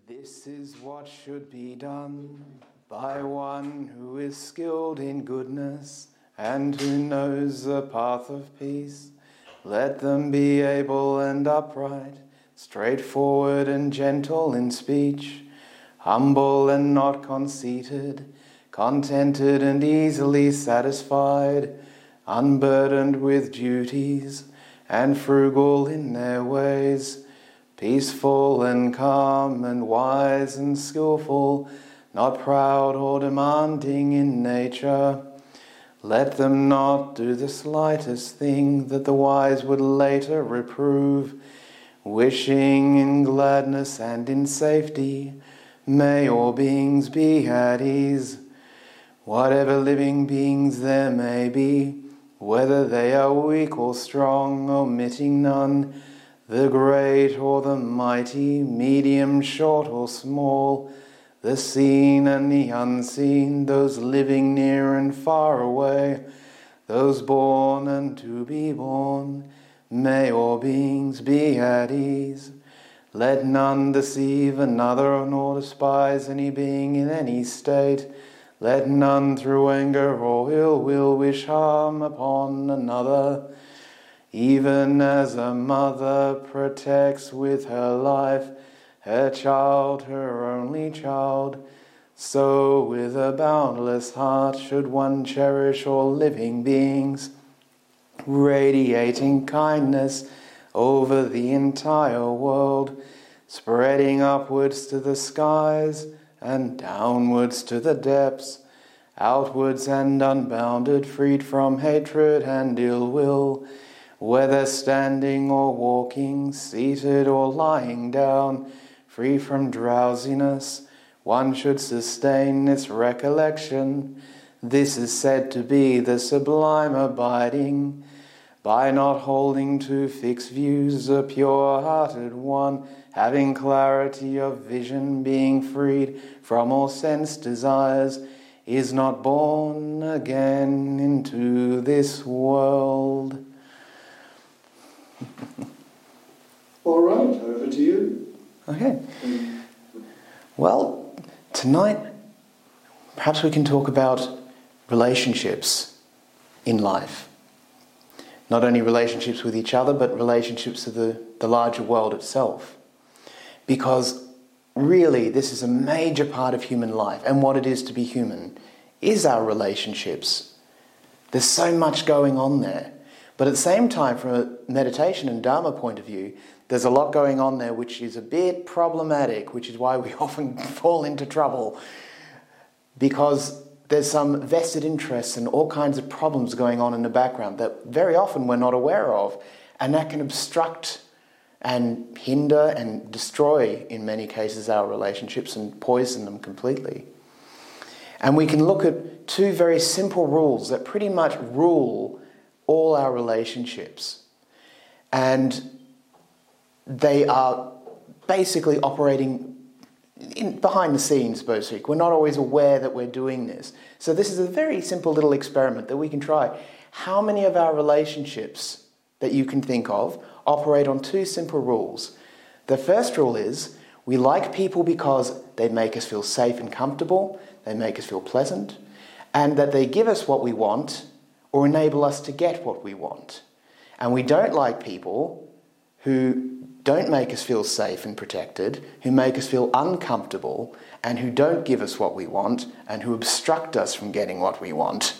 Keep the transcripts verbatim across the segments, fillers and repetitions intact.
This is what should be done by one who is skilled in goodness and who knows the path of peace. Let them be able and upright, straightforward and gentle in speech, humble and not conceited, contented and easily satisfied, unburdened with duties, and frugal in their ways, peaceful and calm and wise and skillful, not proud or demanding in nature. Let them not do the slightest thing that the wise would later reprove, wishing in gladness and in safety, may all beings be at ease. Whatever living beings there may be, whether they are weak or strong, omitting none, the great or the mighty, medium, short or small, the seen and the unseen, those living near and far away, those born and to be born, may all beings be at ease. Let none deceive another, nor despise any being in any state. Let none through anger or ill will wish harm upon another. Even as a mother protects with her life her child, her only child, so with a boundless heart should one cherish all living beings, radiating kindness over the entire world, spreading upwards to the skies and downwards to the depths, outwards and unbounded, freed from hatred and ill will, whether standing or walking, seated or lying down, free from drowsiness. One should sustain this recollection. This is said to be the sublime abiding, by not holding to fixed views, a pure-hearted one, having clarity of vision, being freed from all sense desires, is not born again into this world. All right, over to you. Okay. Well, tonight, perhaps we can talk about relationships in life. Not only relationships with each other, but relationships to the, the larger world itself. Because really, this is a major part of human life, and what it is to be human is our relationships. There's so much going on there. But at the same time, from a meditation and Dharma point of view, there's a lot going on there which is a bit problematic, which is why we often fall into trouble, because there's some vested interests and all kinds of problems going on in the background that very often we're not aware of, and that can obstruct and hinder and destroy, in many cases, our relationships and poison them completely. And we can look at two very simple rules that pretty much rule all our relationships. And they are basically operating in, behind the scenes, so to speak. We're not always aware that we're doing this. So this is a very simple little experiment that we can try. How many of our relationships that you can think of operate on two simple rules? The first rule is we like people because they make us feel safe and comfortable, they make us feel pleasant, and that they give us what we want or enable us to get what we want. And we don't like people who don't make us feel safe and protected, who make us feel uncomfortable, and who don't give us what we want, and who obstruct us from getting what we want.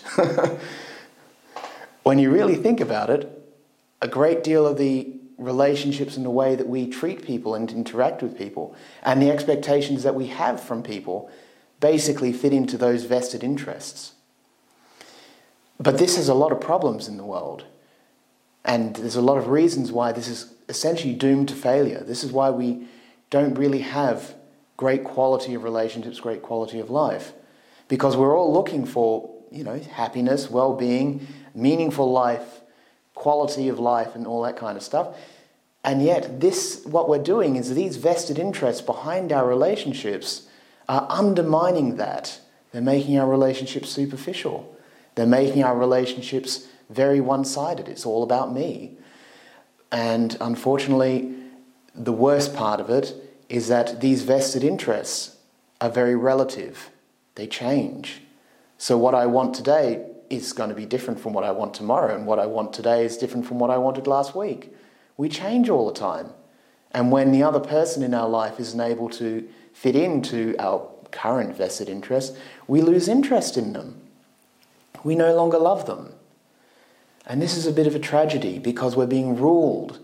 When you really think about it, a great deal of the relationships and the way that we treat people and interact with people, and the expectations that we have from people, basically fit into those vested interests. But this has a lot of problems in the world. And there's a lot of reasons why this is essentially doomed to failure. This is why we don't really have great quality of relationships, great quality of life. Because we're all looking for, you know, happiness, well-being, meaningful life, quality of life, and all that kind of stuff. And yet this, what we're doing is these vested interests behind our relationships are undermining that. They're making our relationships superficial. They're making our relationships very one-sided. It's all about me. And unfortunately, the worst part of it is that these vested interests are very relative. They change. So what I want today is going to be different from what I want tomorrow, and what I want today is different from what I wanted last week. We change all the time. And when the other person in our life isn't able to fit into our current vested interests, we lose interest in them. We no longer love them. And this is a bit of a tragedy, because we're being ruled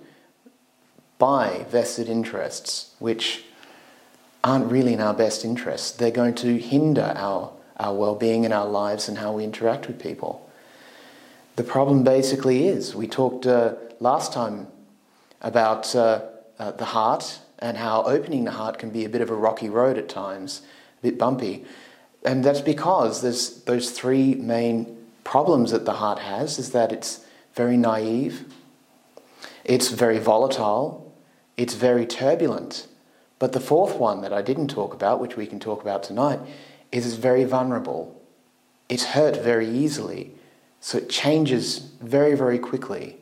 by vested interests, which aren't really in our best interests. They're going to hinder our, our well-being in our lives and how we interact with people. The problem basically is, we talked uh, last time about uh, uh, the heart, and how opening the heart can be a bit of a rocky road at times, a bit bumpy. And that's because there's those three main problems that the heart has, is that it's very naive, it's very volatile, it's very turbulent. But the fourth one that I didn't talk about, which we can talk about tonight, is it's very vulnerable. It's hurt very easily, so it changes very, very quickly.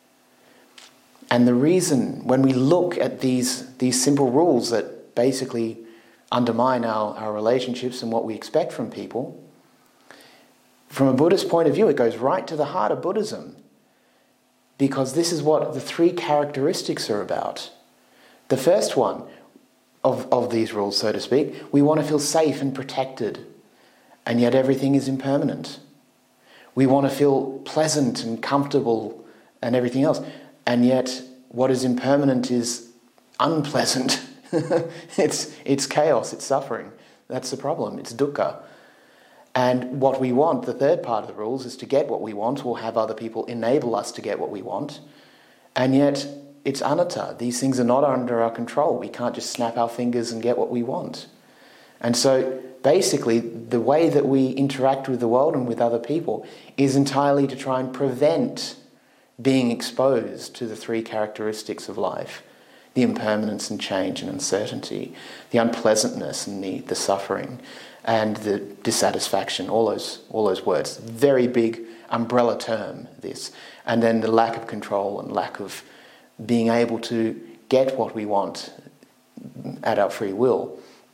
And the reason, when we look at these, these simple rules that basically undermine our, our relationships and what we expect from people, from a Buddhist point of view, it goes right to the heart of Buddhism. Because this is what the three characteristics are about. The first one of, of these rules, so to speak, we want to feel safe and protected, and yet everything is impermanent. We want to feel pleasant and comfortable and everything else, and yet what is impermanent is unpleasant. it's, it's chaos, it's suffering. That's the problem, it's dukkha. And what we want, the third part of the rules, is to get what we want, or have other people enable us to get what we want. And yet, it's anatta. These things are not under our control. We can't just snap our fingers and get what we want. And so, basically, the way that we interact with the world and with other people is entirely to try and prevent being exposed to the three characteristics of life: the impermanence and change and uncertainty, the unpleasantness and the, the suffering, and the dissatisfaction, all those all those words. Very big umbrella term, this. And then the lack of control and lack of being able to get what we want at our free will.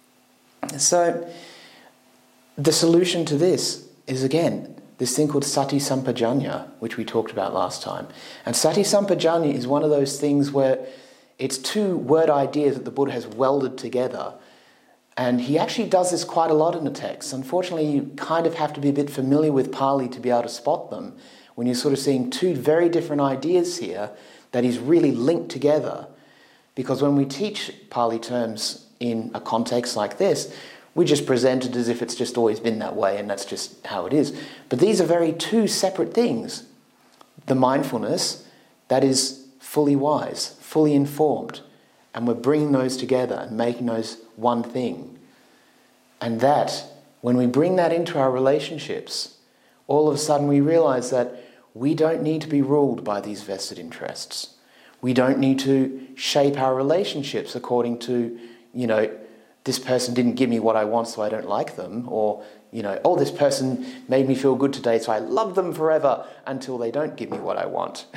So the solution to this is, again, this thing called sati sampajanya, which we talked about last time. And sati sampajanya is one of those things where it's two word ideas that the Buddha has welded together. And he actually does this quite a lot in the text. Unfortunately, you kind of have to be a bit familiar with Pali to be able to spot them, when you're sort of seeing two very different ideas here that he's really linked together. Because when we teach Pali terms in a context like this, we just present it as if it's just always been that way and that's just how it is. But these are very two separate things. The mindfulness, that is fully wise, fully informed. And we're bringing those together and making those one thing. And that, when we bring that into our relationships, all of a sudden we realize that we don't need to be ruled by these vested interests. We don't need to shape our relationships according to, you know, this person didn't give me what I want, so I don't like them. Or, you know, oh, this person made me feel good today, so I love them forever until they don't give me what I want.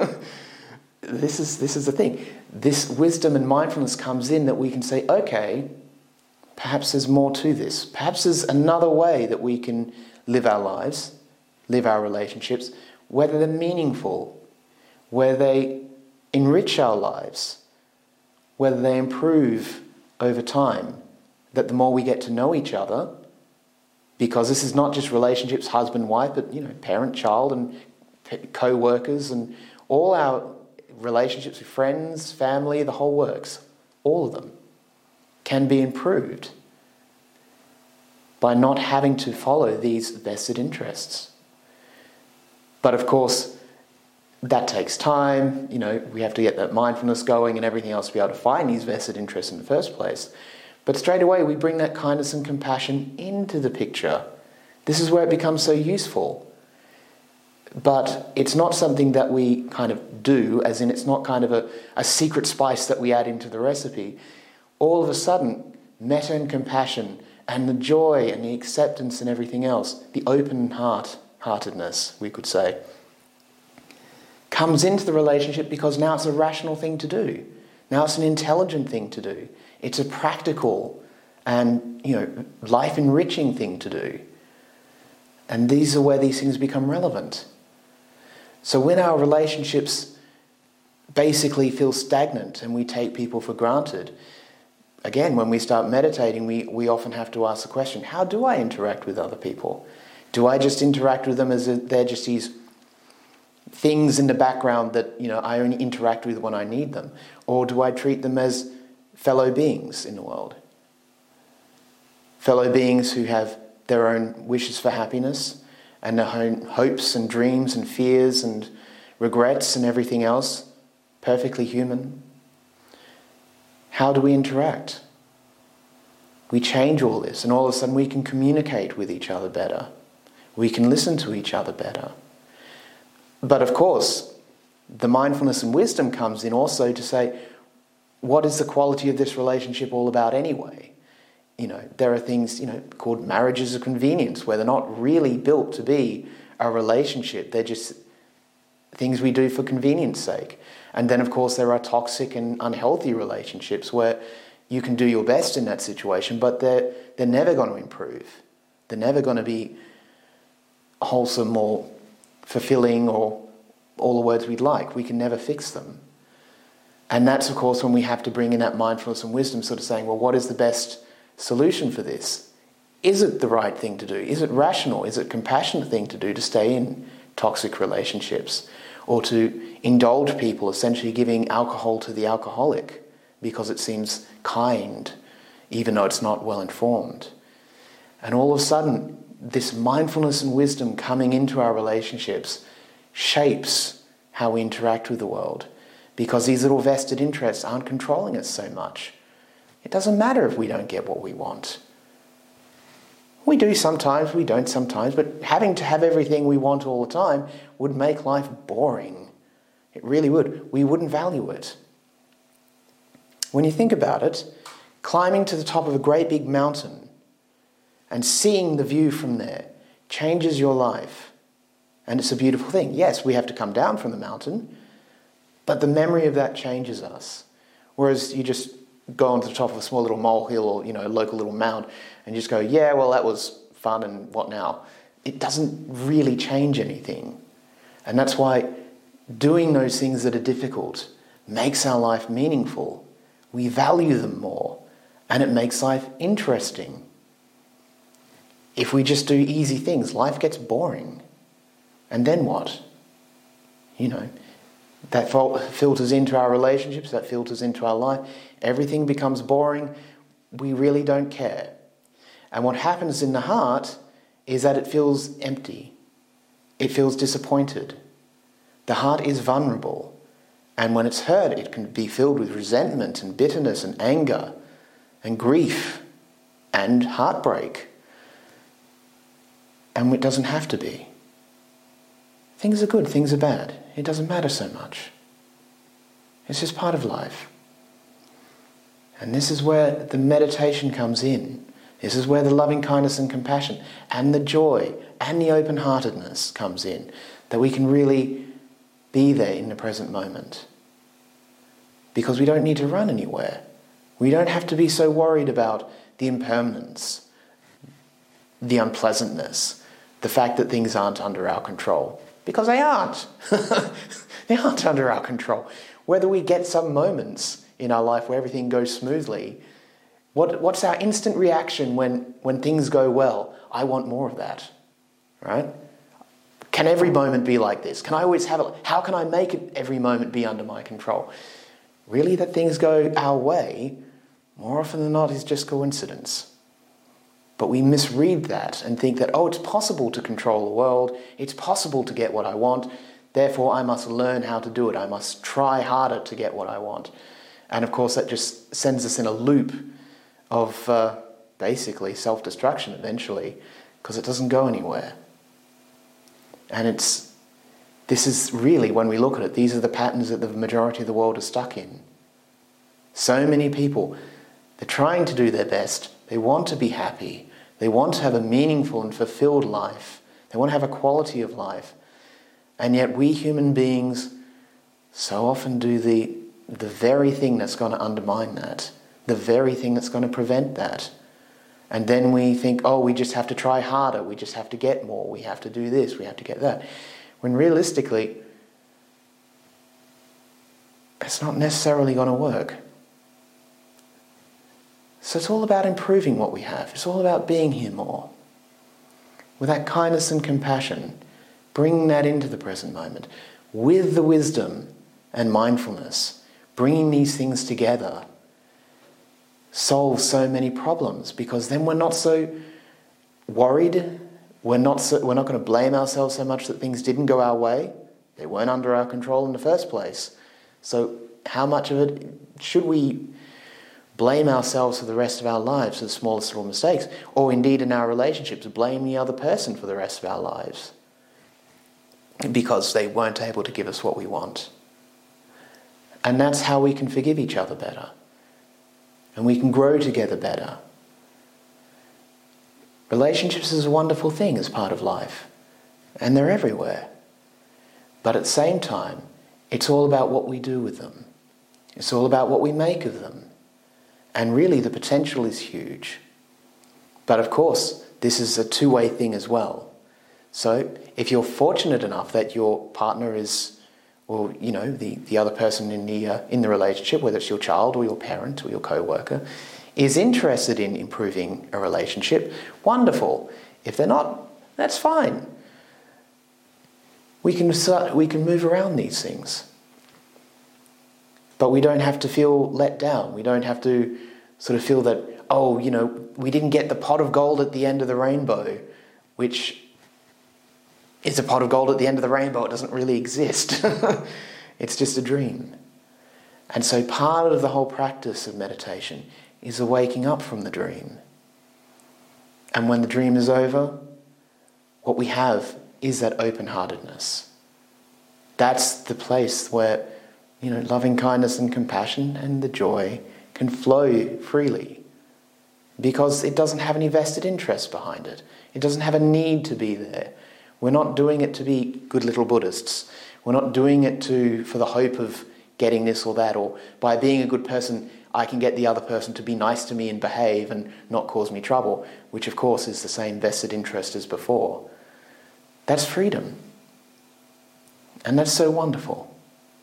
This is this is the thing. This wisdom and mindfulness comes in that we can say, okay, perhaps there's more to this. Perhaps there's another way that we can live our lives, live our relationships, whether they're meaningful, whether they enrich our lives, whether they improve over time, that the more we get to know each other, because this is not just relationships, husband-wife, but, you know, parent-child and co-workers and all our relationships with friends, family, the whole works, all of them can be improved by not having to follow these vested interests. But of course, that takes time. You know, we have to get that mindfulness going and everything else to be able to find these vested interests in the first place. But straight away, we bring that kindness and compassion into the picture. This is where it becomes so useful. But it's not something that we kind of do, as in it's not kind of a, a secret spice that we add into the recipe. All of a sudden, metta and compassion and the joy and the acceptance and everything else, the open heart, heartedness, we could say, comes into the relationship because now it's a rational thing to do. Now it's an intelligent thing to do. It's a practical and, you know, life-enriching thing to do. And these are where these things become relevant. So when our relationships basically feel stagnant and we take people for granted, again, when we start meditating, we, we often have to ask the question, how do I interact with other people? Do I just interact with them as if they're just these things in the background that, you know, I only interact with when I need them? Or do I treat them as fellow beings in the world? Fellow beings who have their own wishes for happiness and their own hopes and dreams and fears and regrets and everything else, perfectly human. How do we interact? We change all this, and all of a sudden we can communicate with each other better. We can listen to each other better. But of course, the mindfulness and wisdom comes in also to say, what is the quality of this relationship all about anyway? You know, there are things, you know, called marriages of convenience, where they're not really built to be a relationship. They're just things we do for convenience sake. And then, of course, there are toxic and unhealthy relationships where you can do your best in that situation, but they're, they're never going to improve. They're never going to be wholesome or fulfilling or all the words we'd like. We can never fix them. And that's, of course, when we have to bring in that mindfulness and wisdom, sort of saying, well, what is the best solution for this? Is it the right thing to do? Is it rational? Is it a compassionate thing to do to stay in toxic relationships? Or to indulge people, essentially giving alcohol to the alcoholic because it seems kind, even though it's not well informed. And all of a sudden, this mindfulness and wisdom coming into our relationships shapes how we interact with the world, because these little vested interests aren't controlling us so much. It doesn't matter if we don't get what we want. We do sometimes, we don't sometimes, but having to have everything we want all the time would make life boring. It really would. We wouldn't value it. When you think about it, climbing to the top of a great big mountain and seeing the view from there changes your life. And it's a beautiful thing. Yes, we have to come down from the mountain, but the memory of that changes us. Whereas you just go onto the top of a small little molehill or, you know, a local little mound and just go, yeah, well, that was fun and what now? It doesn't really change anything. And that's why doing those things that are difficult makes our life meaningful. We value them more, and it makes life interesting. If we just do easy things, life gets boring. And then what? You know, that filters into our relationships, that filters into our life. Everything becomes boring. We really don't care. And what happens in the heart is that it feels empty. It feels disappointed. The heart is vulnerable. And when it's hurt, it can be filled with resentment and bitterness and anger and grief and heartbreak. And it doesn't have to be. Things are good, things are bad. It doesn't matter so much. It's just part of life. And this is where the meditation comes in. This is where the loving kindness and compassion and the joy and the open-heartedness comes in. That we can really be there in the present moment. Because we don't need to run anywhere. We don't have to be so worried about the impermanence, the unpleasantness, the fact that things aren't under our control. Because they aren't. They aren't under our control. Whether we get some moments in our life where everything goes smoothly, what, what's our instant reaction when, when things go well? I want more of that, right? Can every moment be like this? Can I always have it? How can I make it every moment be under my control? Really, that things go our way, more often than not, is just coincidence. But we misread that and think that, oh, it's possible to control the world. It's possible to get what I want. Therefore, I must learn how to do it. I must try harder to get what I want. And of course, that just sends us in a loop of uh, basically self-destruction eventually, because it doesn't go anywhere. And it's this is really, when we look at it, these are the patterns that the majority of the world is stuck in. So many people, they're trying to do their best. They want to be happy. They want to have a meaningful and fulfilled life. They want to have a quality of life. And yet we human beings so often do the, the very thing that's going to undermine that. the very thing that's going to prevent that. And then we think, oh, we just have to try harder, we just have to get more, we have to do this, we have to get that. When realistically, it's not necessarily going to work. So it's all about improving what we have. It's all about being here more. With that kindness and compassion, bringing that into the present moment, with the wisdom and mindfulness, bringing these things together, solves so many problems, because then we're not so worried, we're not, so, we're not going to blame ourselves so much that things didn't go our way. They weren't under our control in the first place. So how much of it should we blame ourselves for the rest of our lives for the smallest little mistakes, or indeed in our relationships, blame the other person for the rest of our lives because they weren't able to give us what we want? And that's how we can forgive each other better. And we can grow together better. Relationships is a wonderful thing as part of life. And they're everywhere. But at the same time, it's all about what we do with them. It's all about what we make of them. And really the potential is huge. But of course, this is a two-way thing as well. So if you're fortunate enough that your partner is, or you know, the, the other person in the uh, in the relationship, whether it's your child or your parent or your co-worker, is interested in improving a relationship, wonderful. If they're not, that's fine. We can start, we can move around these things. But we don't have to feel let down. We don't have to sort of feel that, oh, you know, we didn't get the pot of gold at the end of the rainbow, which is a pot of gold at the end of the rainbow. It doesn't really exist. It's just a dream. And so part of the whole practice of meditation is a waking up from the dream. And when the dream is over, what we have is that open-heartedness. That's the place where, you know, loving kindness and compassion and the joy can flow freely, because it doesn't have any vested interest behind it. It doesn't have a need to be there. We're not doing it to be good little Buddhists. We're not doing it to for the hope of getting this or that, or by being a good person, I can get the other person to be nice to me and behave and not cause me trouble, which of course is the same vested interest as before. That's freedom. And that's so wonderful.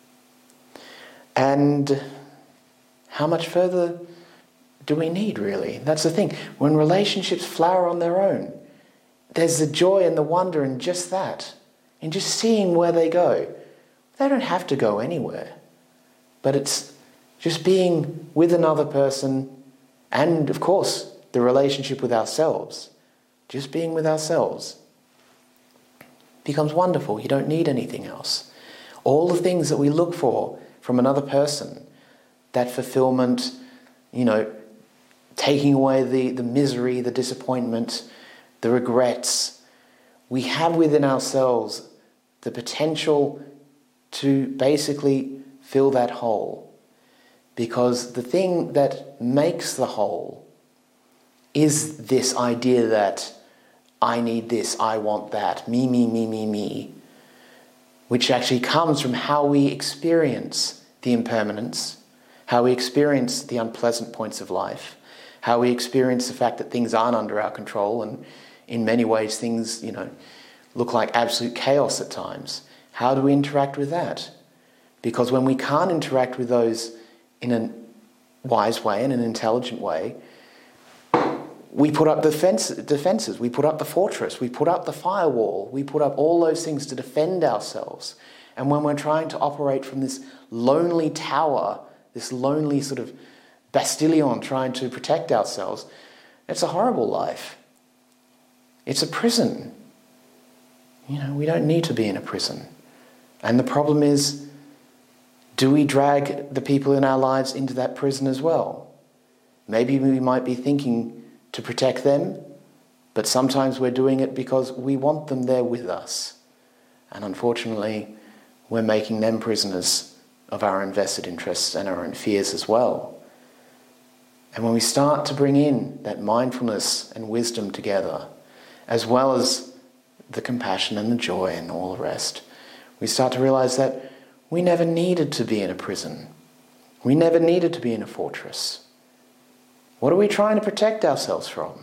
And how much further do we need, really? That's the thing. When relationships flower on their own, there's the joy and the wonder in just that, in just seeing where they go. They don't have to go anywhere. But it's just being with another person, and of course, the relationship with ourselves. Just being with ourselves becomes wonderful. You don't need anything else. All the things that we look for from another person, that fulfillment, you know, taking away the, the misery, the disappointment, the regrets, we have within ourselves the potential to basically fill that hole. Because the thing that makes the hole is this idea that I need this, I want that, me, me, me, me, me, which actually comes from how we experience the impermanence, how we experience the unpleasant points of life, how we experience the fact that things aren't under our control, and in many ways things, you know, look like absolute chaos at times. How do we interact with that? Because when we can't interact with those in a wise way, in an intelligent way, we put up the fence, defenses, we put up the fortress, we put up the firewall, we put up all those things to defend ourselves. And when we're trying to operate from this lonely tower, this lonely sort of bastion trying to protect ourselves, it's a horrible life. It's a prison. You know, we don't need to be in a prison. And the problem is, do we drag the people in our lives into that prison as well? Maybe we might be thinking to protect them, but sometimes we're doing it because we want them there with us. And unfortunately, we're making them prisoners of our own vested interests and our own fears as well. And when we start to bring in that mindfulness and wisdom together, as well as the compassion and the joy and all the rest, we start to realize that we never needed to be in a prison. We never needed to be in a fortress. What are we trying to protect ourselves from?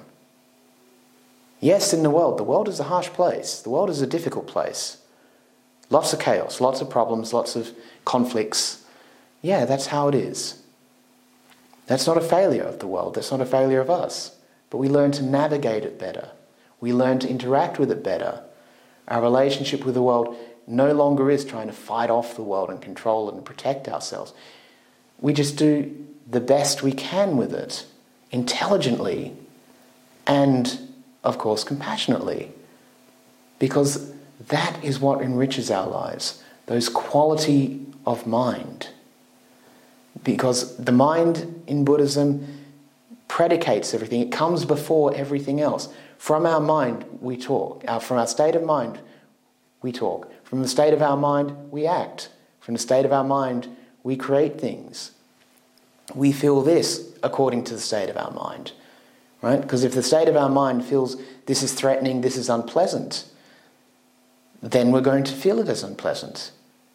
Yes, in the world. The world is a harsh place. The world is a difficult place. Lots of chaos, lots of problems, lots of conflicts. Yeah, that's how it is. That's not a failure of the world. That's not a failure of us. But we learn to navigate it better. We learn to interact with it better. Our relationship with the world no longer is trying to fight off the world and control it and protect ourselves. We just do the best we can with it, intelligently and, of course, compassionately. Because that is what enriches our lives, those quality of mind. Because the mind in Buddhism predicates everything. It comes before everything else. From our mind, we talk. From our state of mind, we talk. From the state of our mind, we act. From the state of our mind, we create things. We feel this according to the state of our mind. Right? Because if the state of our mind feels this is threatening, this is unpleasant, then we're going to feel it as unpleasant.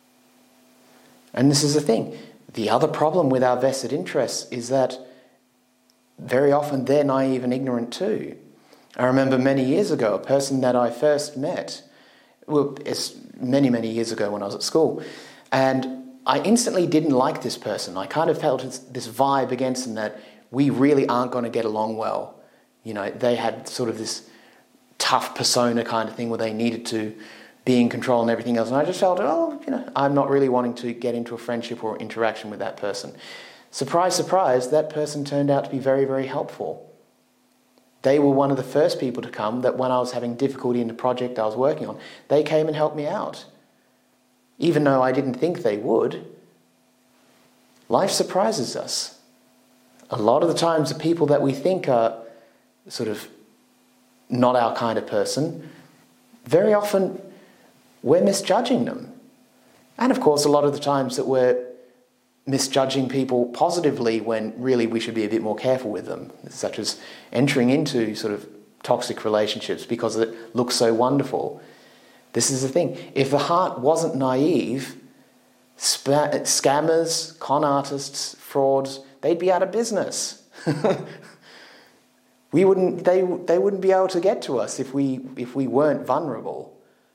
And this is the thing. The other problem with our vested interests is that very often they're naive and ignorant too. I remember many years ago, a person that I first met, well, it's many, many years ago when I was at school, and I instantly didn't like this person. I kind of felt this vibe against them that we really aren't going to get along well. You know, they had sort of this tough persona kind of thing where they needed to be in control and everything else. And I just felt, oh, you know, I'm not really wanting to get into a friendship or interaction with that person. Surprise, surprise, that person turned out to be very, very helpful. They were one of the first people to come that when I was having difficulty in the project I was working on, they came and helped me out. Even though I didn't think they would. Life surprises us. A lot of the times the people that we think are sort of not our kind of person, very often we're misjudging them. And of course, a lot of the times that we're misjudging people positively when really we should be a bit more careful with them, such as entering into sort of toxic relationships because it looks so wonderful. This is the thing. If the heart wasn't naive, spa- scammers, con artists, frauds, they'd be out of business. we wouldn't. They they wouldn't be able to get to us if we if we weren't vulnerable.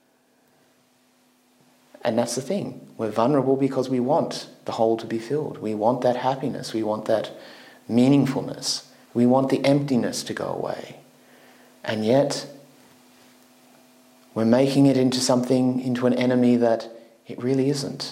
And that's the thing. We're vulnerable because we want the hole to be filled. We want that happiness. We want that meaningfulness. We want the emptiness to go away. And yet, we're making it into something, into an enemy that it really isn't.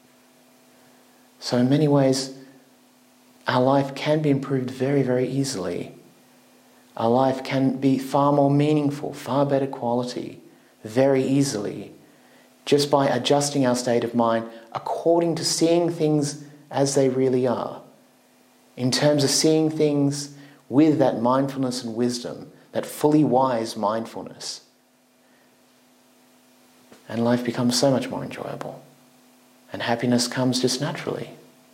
So in many ways, our life can be improved very, very easily. Our life can be far more meaningful, far better quality, very easily, just by adjusting our state of mind according to seeing things as they really are. In terms of seeing things with that mindfulness and wisdom, that fully wise mindfulness. And life becomes so much more enjoyable. And happiness comes just naturally.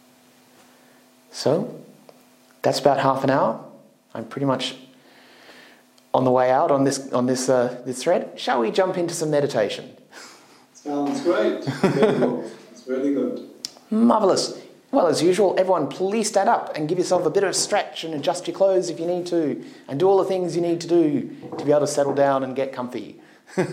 So, that's about half an hour. I'm pretty much on the way out on this on this uh, this thread. Shall we jump into some meditation? Sounds great. Very good. It's really good. Marvellous. Well, as usual, everyone please stand up and give yourself a bit of a stretch and adjust your clothes if you need to, and do all the things you need to do to be able to settle down and get comfy.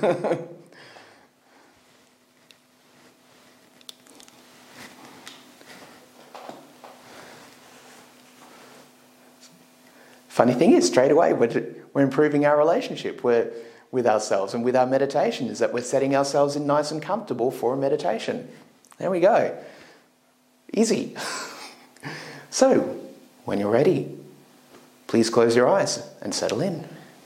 Funny thing is, straight away, we're, we're improving our relationship we're, with ourselves and with our meditation, is that we're setting ourselves in nice and comfortable for a meditation. There we go. Easy. So, when you're ready, please close your eyes and settle in.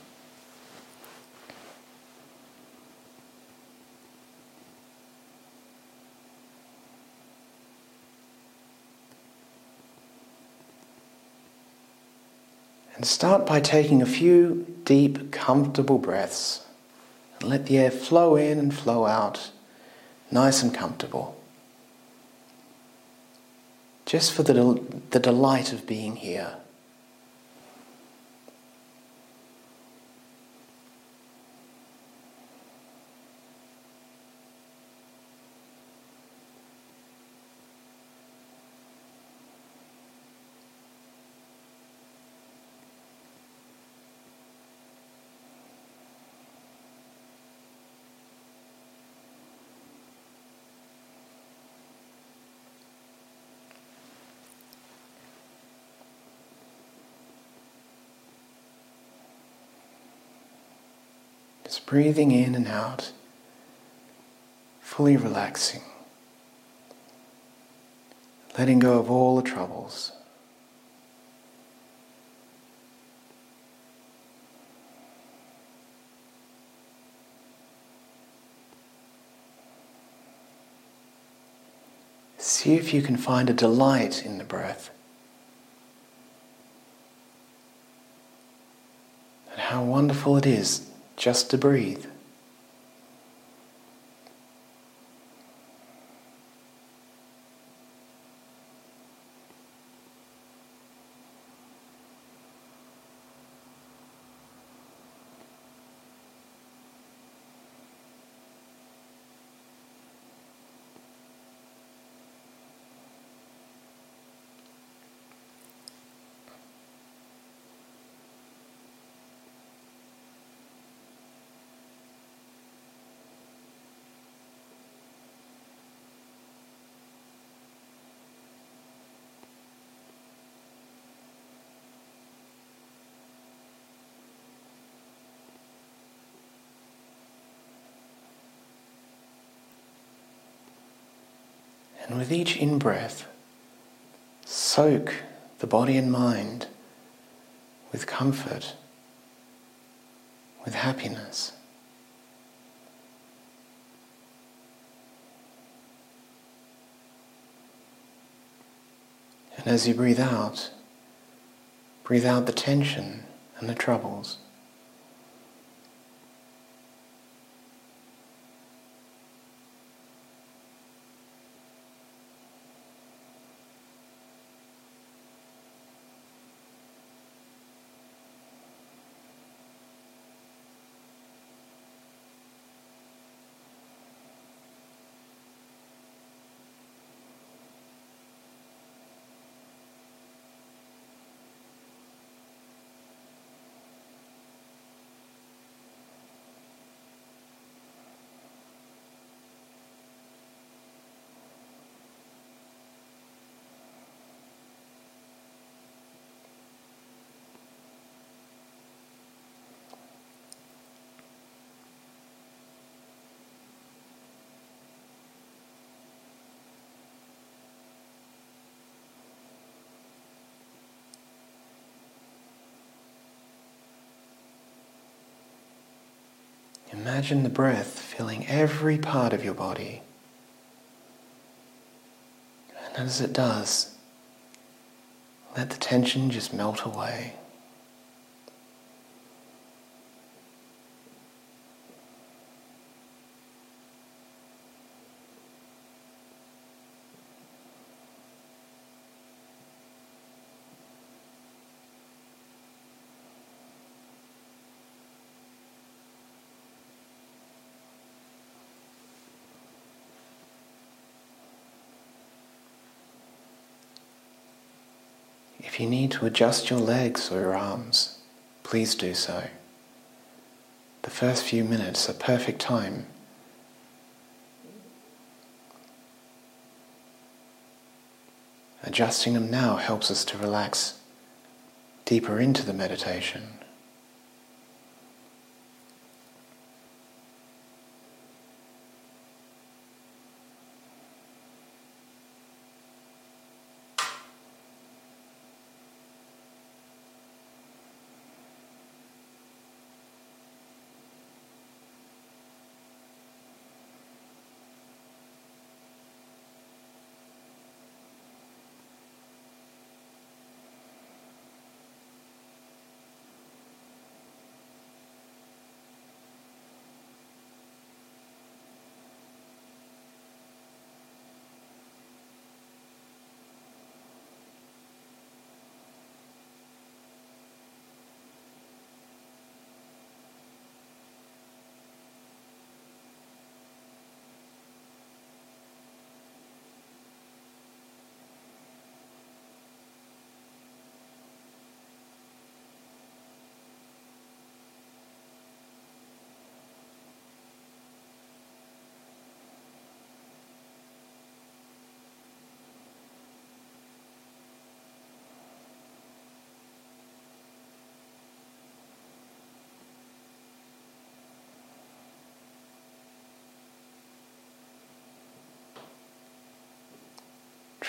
And start by taking a few deep, comfortable breaths. And let the air flow in and flow out, nice and comfortable. Just for the, del- the delight of being here. Just breathing in and out, fully relaxing, letting go of all the troubles. See if you can find a delight in the breath. And how wonderful it is just to breathe. And with each in-breath, soak the body and mind with comfort, with happiness. And as you breathe out, breathe out the tension and the troubles. Imagine the breath filling every part of your body. And as it does, let the tension just melt away. If you need to adjust your legs or your arms, please do so. The first few minutes are perfect time. Adjusting them now helps us to relax deeper into the meditation.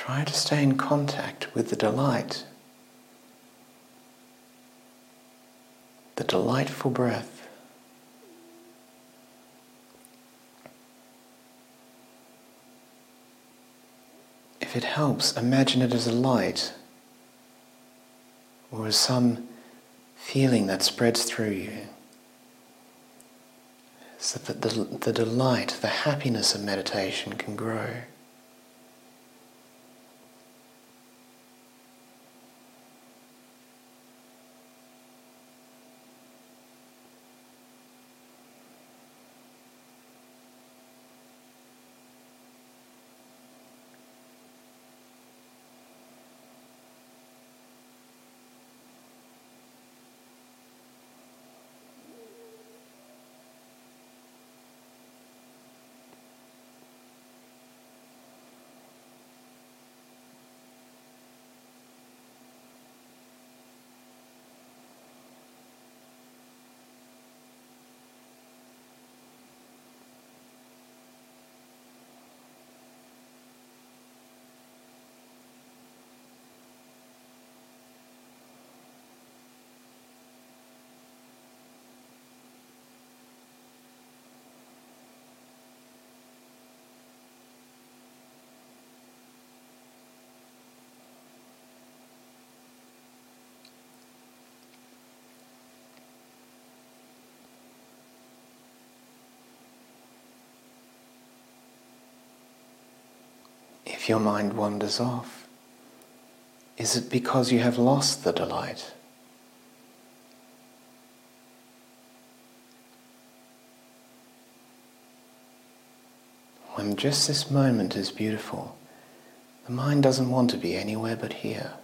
try to stay in contact with the delight, the delightful breath. If it helps, imagine it as a light or as some feeling that spreads through you, so that the, the delight, the happiness of meditation can grow. If your mind wanders off, is it because you have lost the delight? When just this moment is beautiful, the mind doesn't want to be anywhere but here.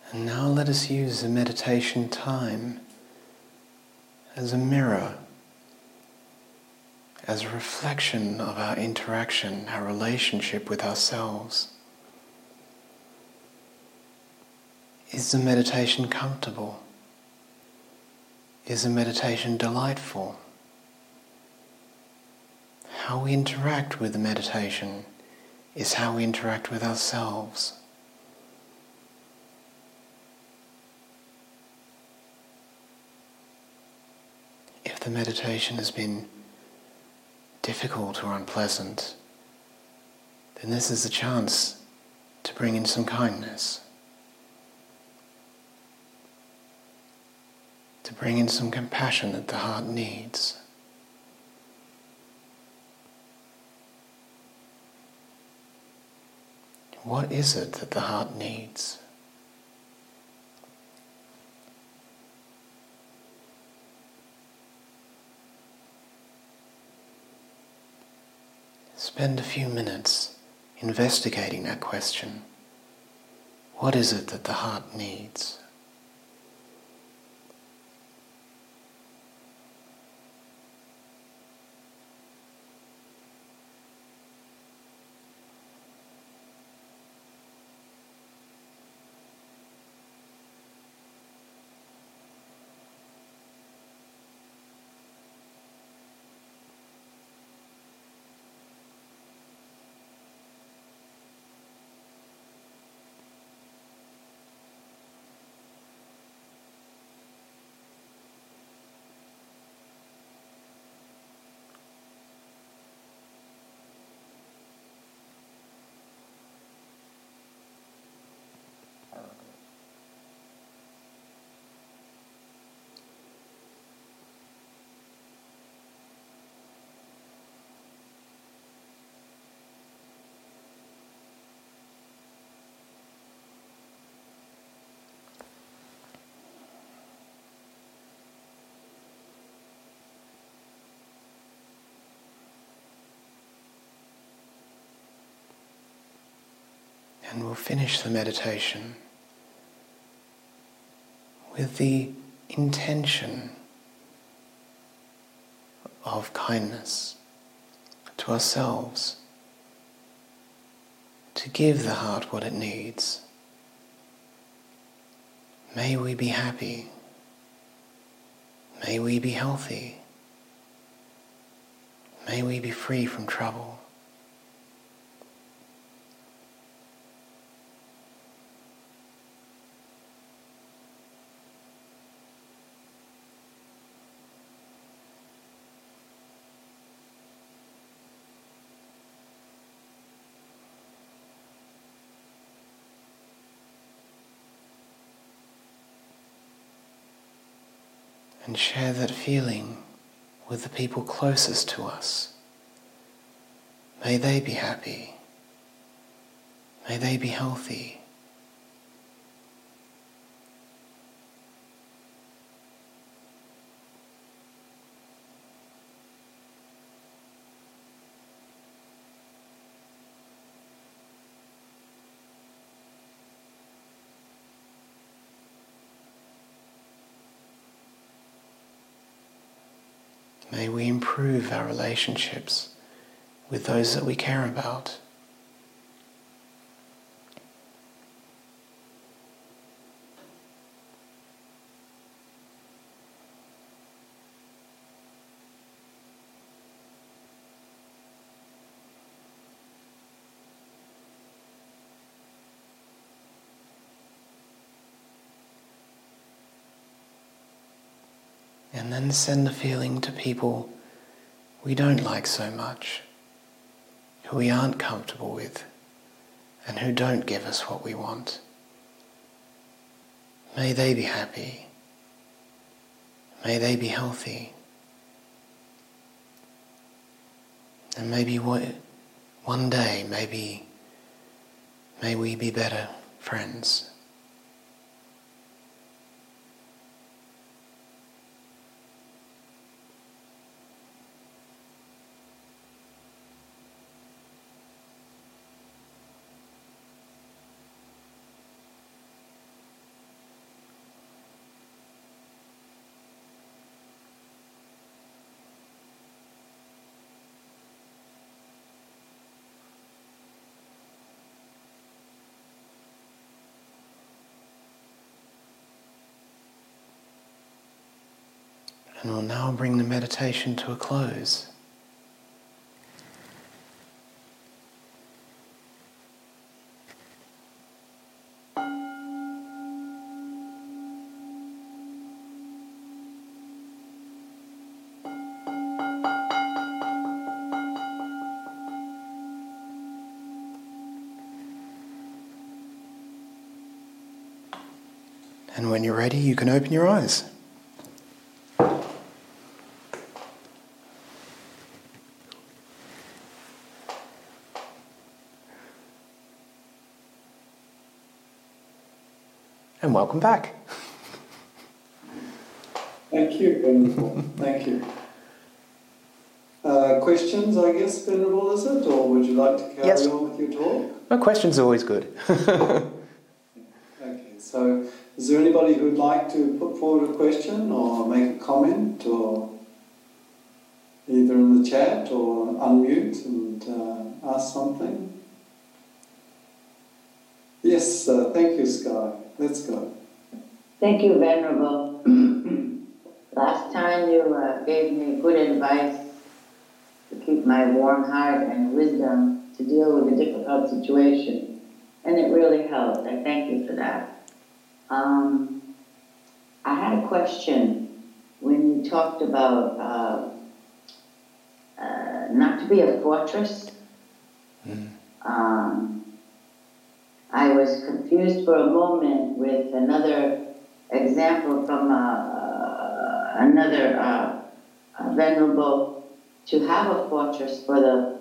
And now let us use the meditation time as a mirror, as a reflection of our interaction, our relationship with ourselves. Is the meditation comfortable? Is the meditation delightful? How we interact with the meditation is how we interact with ourselves. If the meditation has been difficult or unpleasant, then this is a chance to bring in some kindness, to bring in some compassion that the heart needs. What is it that the heart needs? Spend a few minutes investigating that question. What is it that the heart needs? And we'll finish the meditation with the intention of kindness to ourselves, to give the heart what it needs. May we be happy. May we be healthy. May we be free from trouble. And share that feeling with the people closest to us. May they be happy. May they be healthy. May we improve our relationships with those that we care about. And then send the feeling to people we don't like so much, who we aren't comfortable with, and who don't give us what we want. May they be happy. May they be healthy. And maybe one day, maybe, may we be better friends. And we'll now bring the meditation to a close. And when you're ready, you can open your eyes. And welcome back. Thank you, Venerable. Thank you. Uh, questions, I guess, Venerable, is it? Or would you like to carry Yes. on with your talk? No, questions are always good. Okay, so is there anybody who'd like to put forward a question or make a comment, or either in the chat or unmute and uh, ask something? Yes, uh, thank you, Sky. Let's go. Thank you, Venerable. Last time you uh, gave me good advice to keep my warm heart and wisdom to deal with a difficult situation, and it really helped. I thank you for that. Um, I had a question when you talked about uh, uh, not to be a fortress. Mm. Um, I was confused for a moment with another example from uh, another uh, uh, Venerable, to have a fortress for the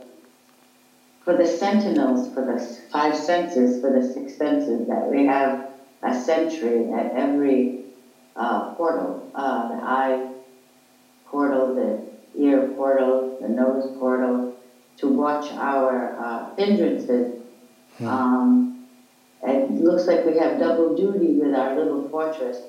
for the sentinels, for the five senses, for the six senses, that we have a sentry at every uh, portal, uh, the eye portal, the ear portal, the nose portal, to watch our uh, hindrances. Hmm. Um, It looks like we have double duty with our little fortress,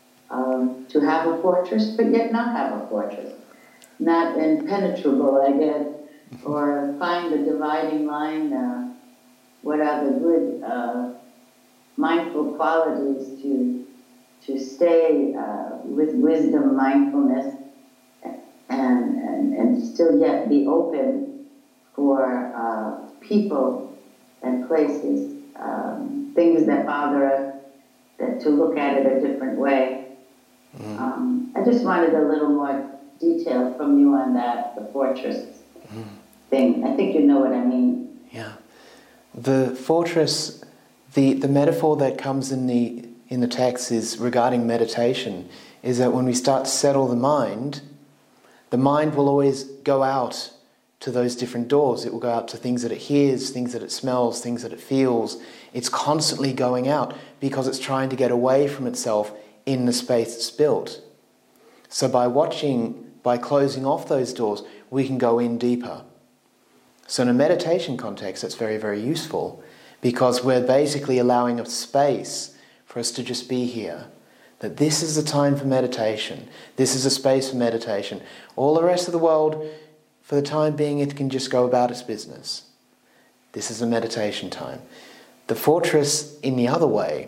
um, to have a fortress, but yet not have a fortress. Not impenetrable, I guess, or find the dividing line. Uh, what are the good uh, mindful qualities to to stay uh, with wisdom, mindfulness, and, and, and still yet be open for uh, people and places. Um, things that bother us, that to look at it a different way. Mm. Um, I just wanted a little more detail from you on that, the fortress mm. thing. I think you know what I mean. Yeah. The fortress, the, the metaphor that comes in the in the text is regarding meditation, is that when we start to settle the mind, the mind will always go out to those different doors. It will go out to things that it hears, things that it smells, things that it feels. It's constantly going out because it's trying to get away from itself in the space it's built. So by watching, by closing off those doors, we can go in deeper. So in a meditation context, that's very, very useful, because we're basically allowing a space for us to just be here. That this is the time for meditation. This is a space for meditation. All the rest of the world, for the time being, it can just go about its business. This is a meditation time. The fortress in the other way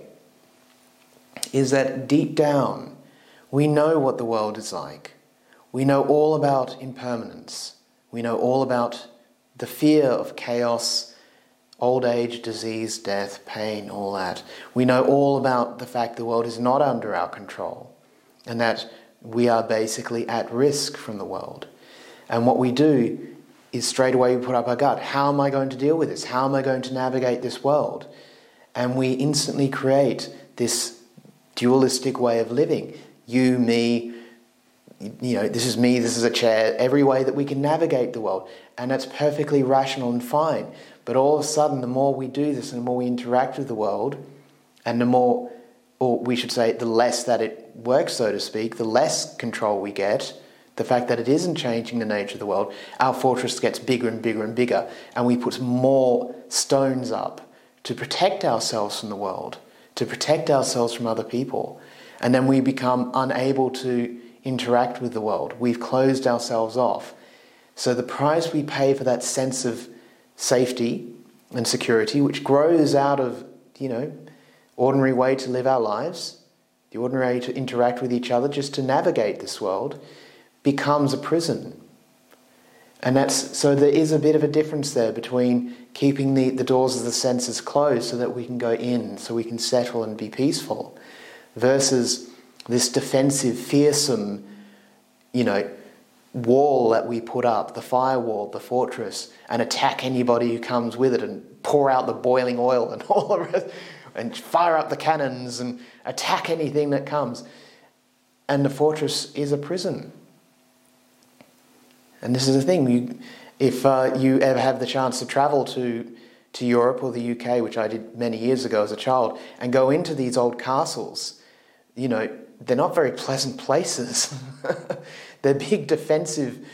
is that deep down, we know what the world is like. We know all about impermanence. We know all about the fear of chaos, old age, disease, death, pain, all that. We know all about the fact the world is not under our control and that we are basically at risk from the world. And what we do is straight away we put up our guard. How am I going to deal with this? How am I going to navigate this world? And we instantly create this dualistic way of living. You, me, you know, this is me, this is a chair, every way that we can navigate the world. And that's perfectly rational and fine. But all of a sudden, the more we do this and the more we interact with the world, and the more, or we should say, the less that it works, so to speak, the less control we get, the fact that it isn't changing the nature of the world, our fortress gets bigger and bigger and bigger, and we put more stones up to protect ourselves from the world, to protect ourselves from other people. And then we become unable to interact with the world. We've closed ourselves off. So the price we pay for that sense of safety and security, which grows out of, you know, ordinary way to live our lives, the ordinary way to interact with each other, just to navigate this world, becomes a prison. And that's so there is a bit of a difference there between keeping the, the doors of the senses closed so that we can go in, so we can settle and be peaceful, versus this defensive, fearsome, you know, wall that we put up, the firewall, the fortress, and attack anybody who comes with it and pour out the boiling oil and all the rest, and fire up the cannons and attack anything that comes. And the fortress is a prison. And this is the thing, you, if uh, you ever have the chance to travel to, to Europe or the U K, which I did many years ago as a child, and go into these old castles, you know, they're not very pleasant places. They're big defensive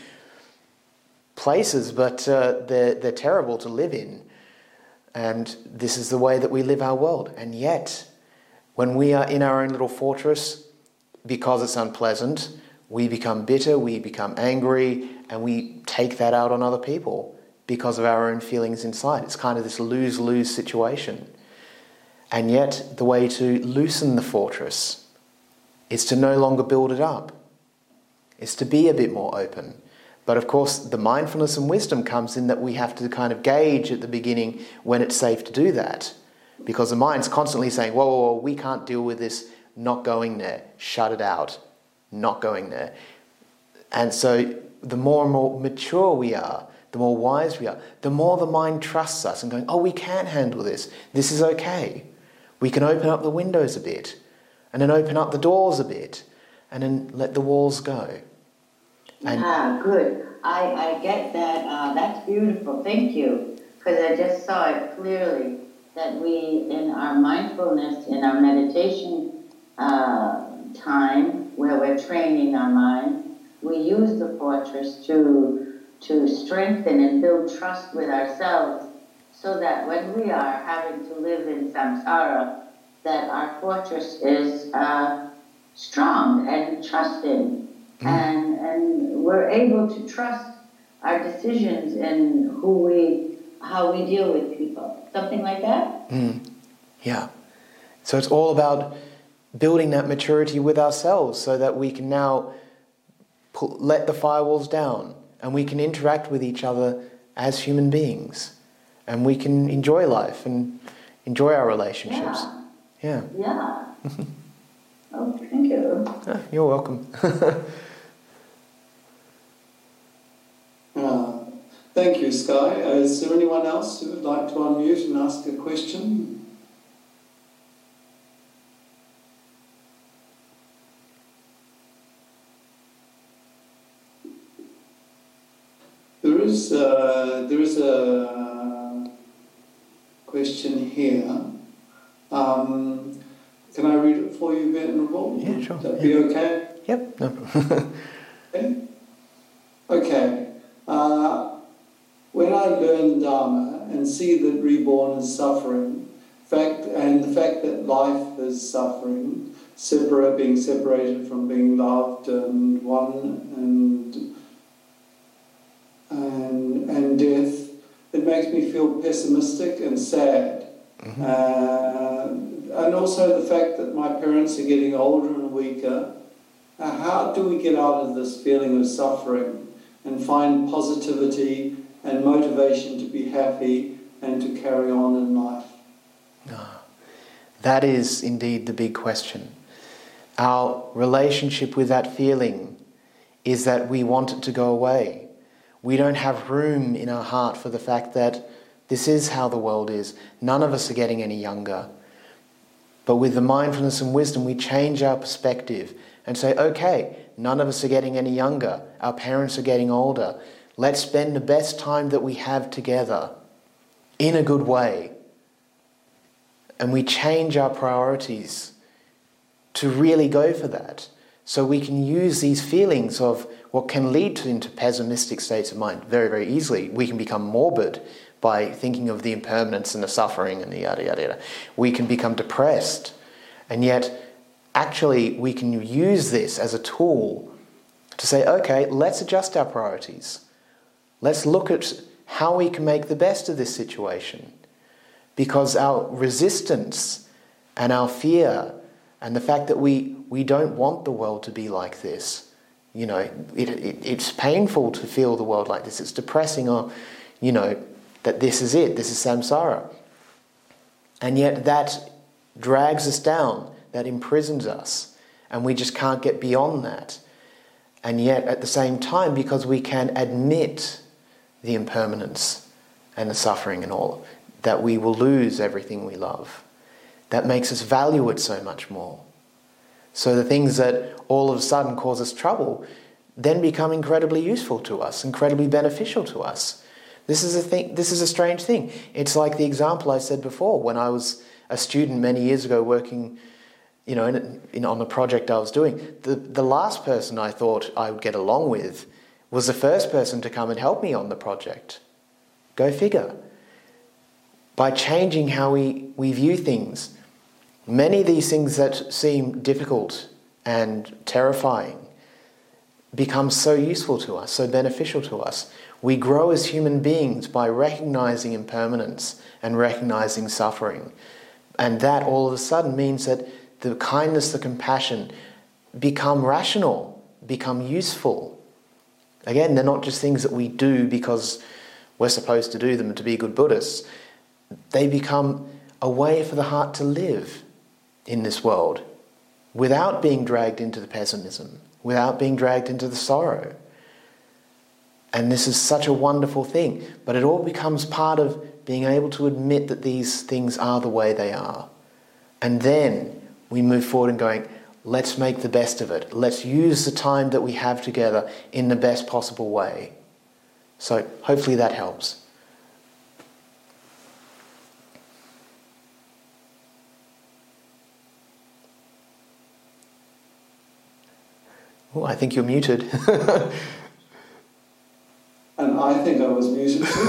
places, but uh, they're, they're terrible to live in. And this is the way that we live our world. And yet, when we are in our own little fortress, because it's unpleasant, we become bitter, we become angry, and we take that out on other people because of our own feelings inside. It's kind of this lose-lose situation. And yet, the way to loosen the fortress is to no longer build it up. It's to be a bit more open. But of course, the mindfulness and wisdom comes in that we have to kind of gauge at the beginning when it's safe to do that. Because the mind's constantly saying, whoa, whoa, whoa, we can't deal with this, not going there, shut it out, not going there. And so the more and more mature we are, the more wise we are, the more the mind trusts us and going, oh, we can handle this, this is okay. We can open up the windows a bit, and then open up the doors a bit, and then let the walls go. And ah, good. I, I get that. Uh, that's beautiful. Thank you. Because I just saw it clearly that we, in our mindfulness, in our meditation uh, time, where we're training our mind, we use the fortress to, to strengthen and build trust with ourselves, so that when we are having to live in samsara, that our fortress is uh, strong and trusting. Mm. And and we're able to trust our decisions and who we, how we deal with people. Something like that? Mm. Yeah. So it's all about building that maturity with ourselves so that we can now pull, let the firewalls down and we can interact with each other as human beings. And we can enjoy life and enjoy our relationships. Yeah. Yeah. Yeah. Oh, thank you. Oh, you're welcome. Uh, thank you, Sky. Uh, is there anyone else who would like to unmute and ask a question? There is, uh, there is a question here. Um, can I read it for you, Venerable? Yeah, sure. Would that yeah. be okay? Yep, no problem. Okay. Okay. Uh, when I learn Dharma and see that reborn is suffering, fact and the fact that life is suffering, separate, being separated from being loved and one, and and and death, it makes me feel pessimistic and sad. Mm-hmm. Uh, and also the fact that my parents are getting older and weaker. Uh, how do we get out of this feeling of suffering and find positivity and motivation to be happy and to carry on in life? Oh, that is indeed the big question. Our relationship with that feeling is that we want it to go away. We don't have room in our heart for the fact that this is how the world is. None of us are getting any younger. But with the mindfulness and wisdom, we change our perspective and say, okay, none of us are getting any younger. Our parents are getting older. Let's spend the best time that we have together in a good way. And we change our priorities to really go for that. So we can use these feelings of what can lead to into pessimistic states of mind very, very easily. We can become morbid by thinking of the impermanence and the suffering and the yada, yada, yada. We can become depressed. And yet, actually, we can use this as a tool to say, okay, let's adjust our priorities. Let's look at how we can make the best of this situation. Because our resistance and our fear and the fact that we, we don't want the world to be like this You know, it, it, it's painful to feel the world like this. It's depressing, or, you know, that this is it, this is samsara. And yet that drags us down, that imprisons us, and we just can't get beyond that. And yet at the same time, because we can admit the impermanence and the suffering and all, that we will lose everything we love, that makes us value it so much more. So the things that all of a sudden cause us trouble then become incredibly useful to us, incredibly beneficial to us. This is a thing. This is a strange thing. It's like the example I said before, when I was a student many years ago working, you know, in, in, on the project I was doing. The, the last person I thought I would get along with was the first person to come and help me on the project. Go figure. By changing how we, we view things, many of these things that seem difficult and terrifying become so useful to us, so beneficial to us. We grow as human beings by recognizing impermanence and recognizing suffering. And that all of a sudden means that the kindness, the compassion become rational, become useful. Again, they're not just things that we do because we're supposed to do them to be good Buddhists. They become a way for the heart to live in this world without being dragged into the pessimism, without being dragged into the sorrow. And this is such a wonderful thing. But it all becomes part of being able to admit that these things are the way they are. And then we move forward and going, let's make the best of it. Let's use the time that we have together in the best possible way. So hopefully that helps. Oh, I think you're muted. And I think I was muted too.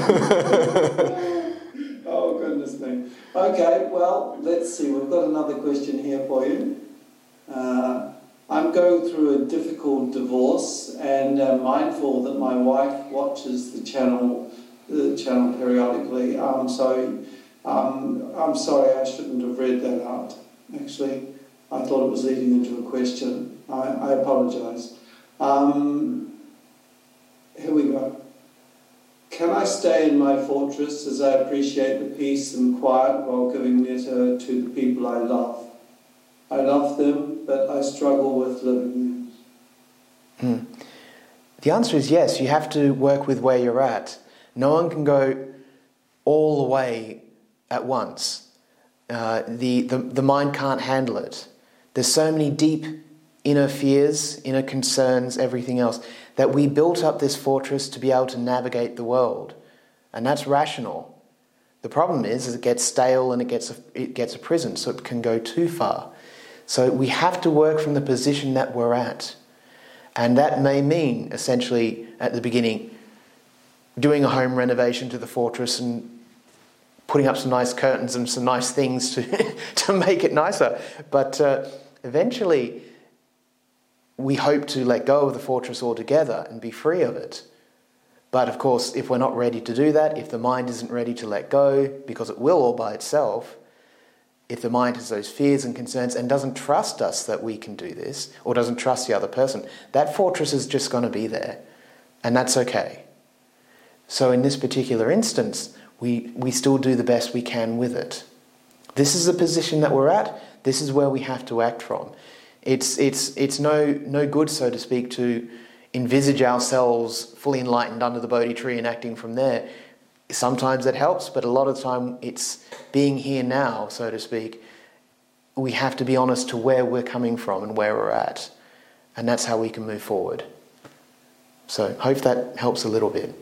Oh, goodness me. Okay, well, let's see. We've got another question here for you. Uh, I'm going through a difficult divorce and uh, mindful that my wife watches the channel, the channel periodically. Um, so um, I'm sorry, I shouldn't have read that out. Actually, I thought it was leading into a question. I, I apologise. Um, Here we go. Can I stay in my fortress as I appreciate the peace and quiet while giving letter to the people I love? I love them, but I struggle with living there. Mm. The answer is yes. You have to work with where you're at. No one can go all the way at once. Uh, the, the, the mind can't handle it. There's so many deep inner fears, inner concerns, everything else, that we built up this fortress to be able to navigate the world. And that's rational. The problem is, is it gets stale and it gets a, it gets a prison, so it can go too far. So we have to work from the position that we're at. And that may mean, essentially, at the beginning, doing a home renovation to the fortress and putting up some nice curtains and some nice things to, to make it nicer. But uh, eventually, we hope to let go of the fortress altogether and be free of it. But of course, if we're not ready to do that, if the mind isn't ready to let go, because it will all by itself, if the mind has those fears and concerns and doesn't trust us that we can do this, or doesn't trust the other person, that fortress is just going to be there. And that's okay. So in this particular instance, we, we still do the best we can with it. This is the position that we're at. This is where we have to act from. It's it's it's no no good, so to speak, to envisage ourselves fully enlightened under the Bodhi tree and acting from there. Sometimes it helps, but a lot of the time it's being here now, so to speak. We have to be honest to where we're coming from and where we're at. And that's how we can move forward. So hope that helps a little bit.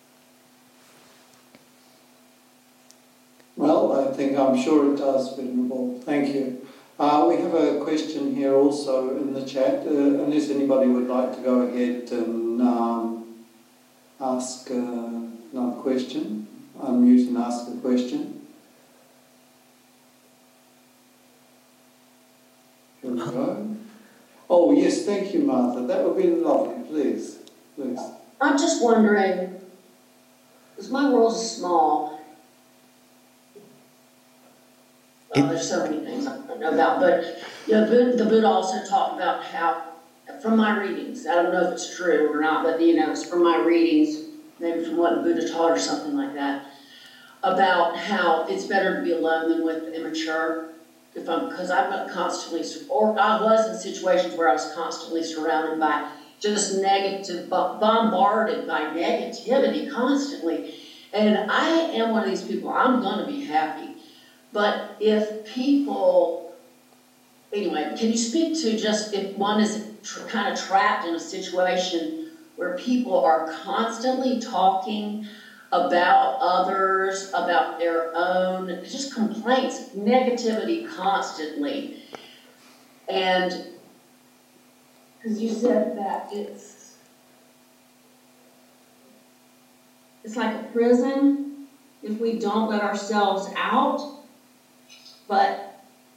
Well, I think I'm sure it does, Venerable. Thank you. Uh, we have a question here also in the chat, uh, unless anybody would like to go ahead and um, ask uh, another question, unmute and ask a question. Here we go. Oh yes, thank you, Martha. That would be lovely, please. Please. I'm just wondering, because my world is small, Uh, there's so many things I don't know about, but you know, the Buddha also talked about how from my readings, I don't know if it's true or not, but you know, it's from my readings, maybe from what Buddha taught or something like that, about how it's better to be alone than with the immature. If I'm, because I'm constantly, or I was in situations where I was constantly surrounded by just negative, bombarded by negativity constantly. And I am one of these people, I'm going to be happy. But if people, anyway, can you speak to just if one is tr- kind of trapped in a situation where people are constantly talking about others, about their own, just complaints, negativity constantly. And because you said that it's, it's like a prison if we don't let ourselves out, but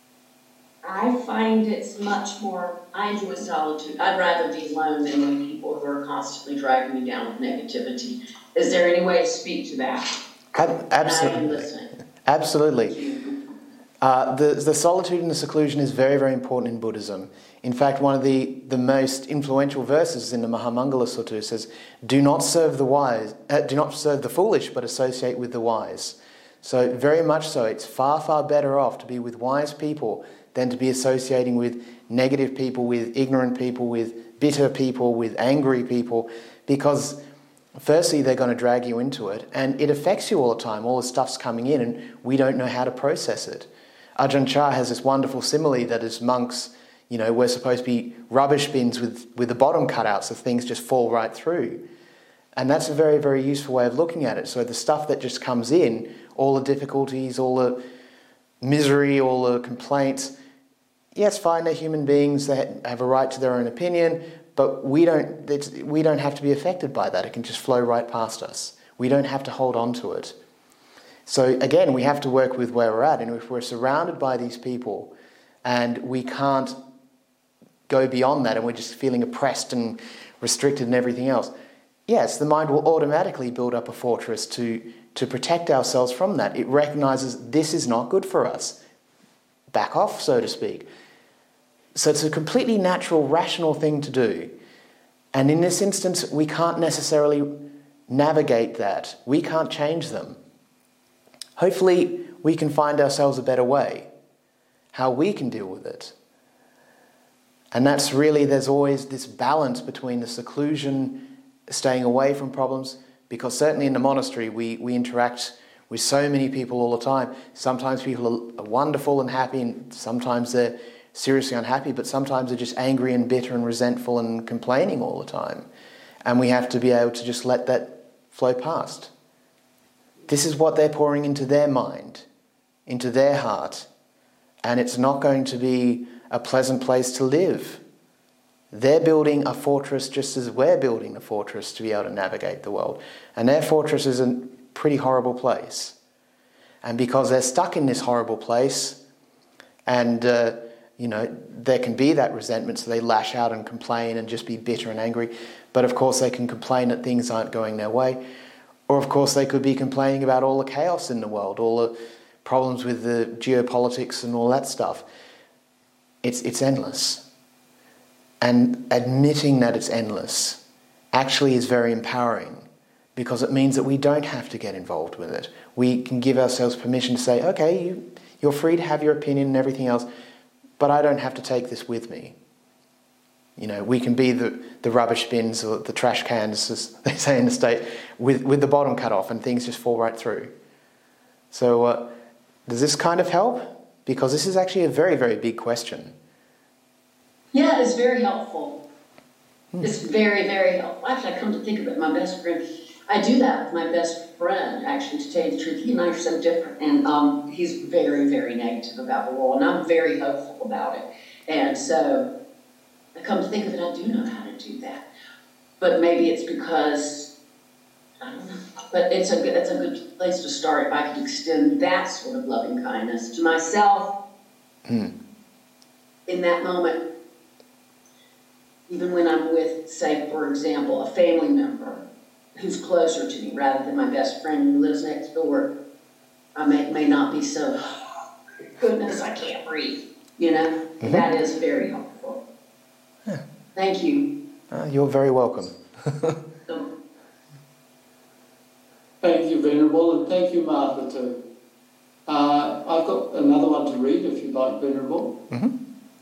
I find it's much more, I enjoy solitude. I'd rather be alone than with people who are constantly dragging me down with negativity. Is there any way to speak to that? Ab- absolutely. I am listening. Absolutely. Uh, the, the solitude and the seclusion is very, very important in Buddhism. In fact, one of the, the most influential verses in the Mahamangala Sutta says, do not serve the wise, uh, do not serve the foolish, but associate with the wise. So very much so, it's far, far better off to be with wise people than to be associating with negative people, with ignorant people, with bitter people, with angry people, because firstly, they're going to drag you into it, and it affects you all the time. All the stuff's coming in, and we don't know how to process it. Ajahn Chah has this wonderful simile that as monks, you know, we're supposed to be rubbish bins with, with the bottom cut out so things just fall right through. And that's a very, very useful way of looking at it. So the stuff that just comes in, all the difficulties, all the misery, all the complaints, yes, fine, they're human beings, they have a right to their own opinion, but we don't, it's, we don't have to be affected by that. It can just flow right past us. We don't have to hold on to it. So again, we have to work with where we're at. And if we're surrounded by these people and we can't go beyond that and we're just feeling oppressed and restricted and everything else, yes, the mind will automatically build up a fortress to, to protect ourselves from that. It recognizes this is not good for us. Back off, so to speak. So it's a completely natural, rational thing to do. And in this instance, we can't necessarily navigate that. We can't change them. Hopefully, we can find ourselves a better way, how we can deal with it. And that's really, there's always this balance between the seclusion, staying away from problems, because certainly in the monastery, we, we interact with so many people all the time. Sometimes people are wonderful and happy, and sometimes they're seriously unhappy, but sometimes they're just angry and bitter and resentful and complaining all the time. And we have to be able to just let that flow past. This is what they're pouring into their mind, into their heart, and it's not going to be a pleasant place to live. They're building a fortress just as we're building a fortress to be able to navigate the world. And their fortress is a pretty horrible place. And because they're stuck in this horrible place, and uh, you know, there can be that resentment, so they lash out and complain and just be bitter and angry. But of course they can complain that things aren't going their way. Or of course they could be complaining about all the chaos in the world, all the problems with the geopolitics and all that stuff. It's, it's endless. And admitting that it's endless actually is very empowering, because it means that we don't have to get involved with it. We can give ourselves permission to say, okay, you, you're free to have your opinion and everything else, but I don't have to take this with me. You know, we can be the, the rubbish bins or the trash cans, as they say in the state, with, with the bottom cut off and things just fall right through. So uh, does this kind of help? Because this is actually a very, very big question. Yeah, it's very helpful. Hmm. It's very, very helpful. Actually, I come to think of it, my best friend, I do that with my best friend, actually, to tell you the truth. He and I are so different, and um, he's very, very negative about the world, and I'm very hopeful about it. And so I come to think of it, I do know how to do that. But maybe it's because, I don't know, but it's a good, it's a good place to start if I could extend that sort of loving kindness to myself Hmm. in that moment. Even when I'm with, say, for example, a family member who's closer to me rather than my best friend who lives next door, I may, may not be so, goodness, I can't breathe, you know? Mm-hmm. That is very helpful. Yeah. Thank you. Uh, you're very welcome. So, Thank you, Venerable, and thank you, Martha, too. Uh, I've got another one to read, if you'd like, Venerable. Mm-hmm.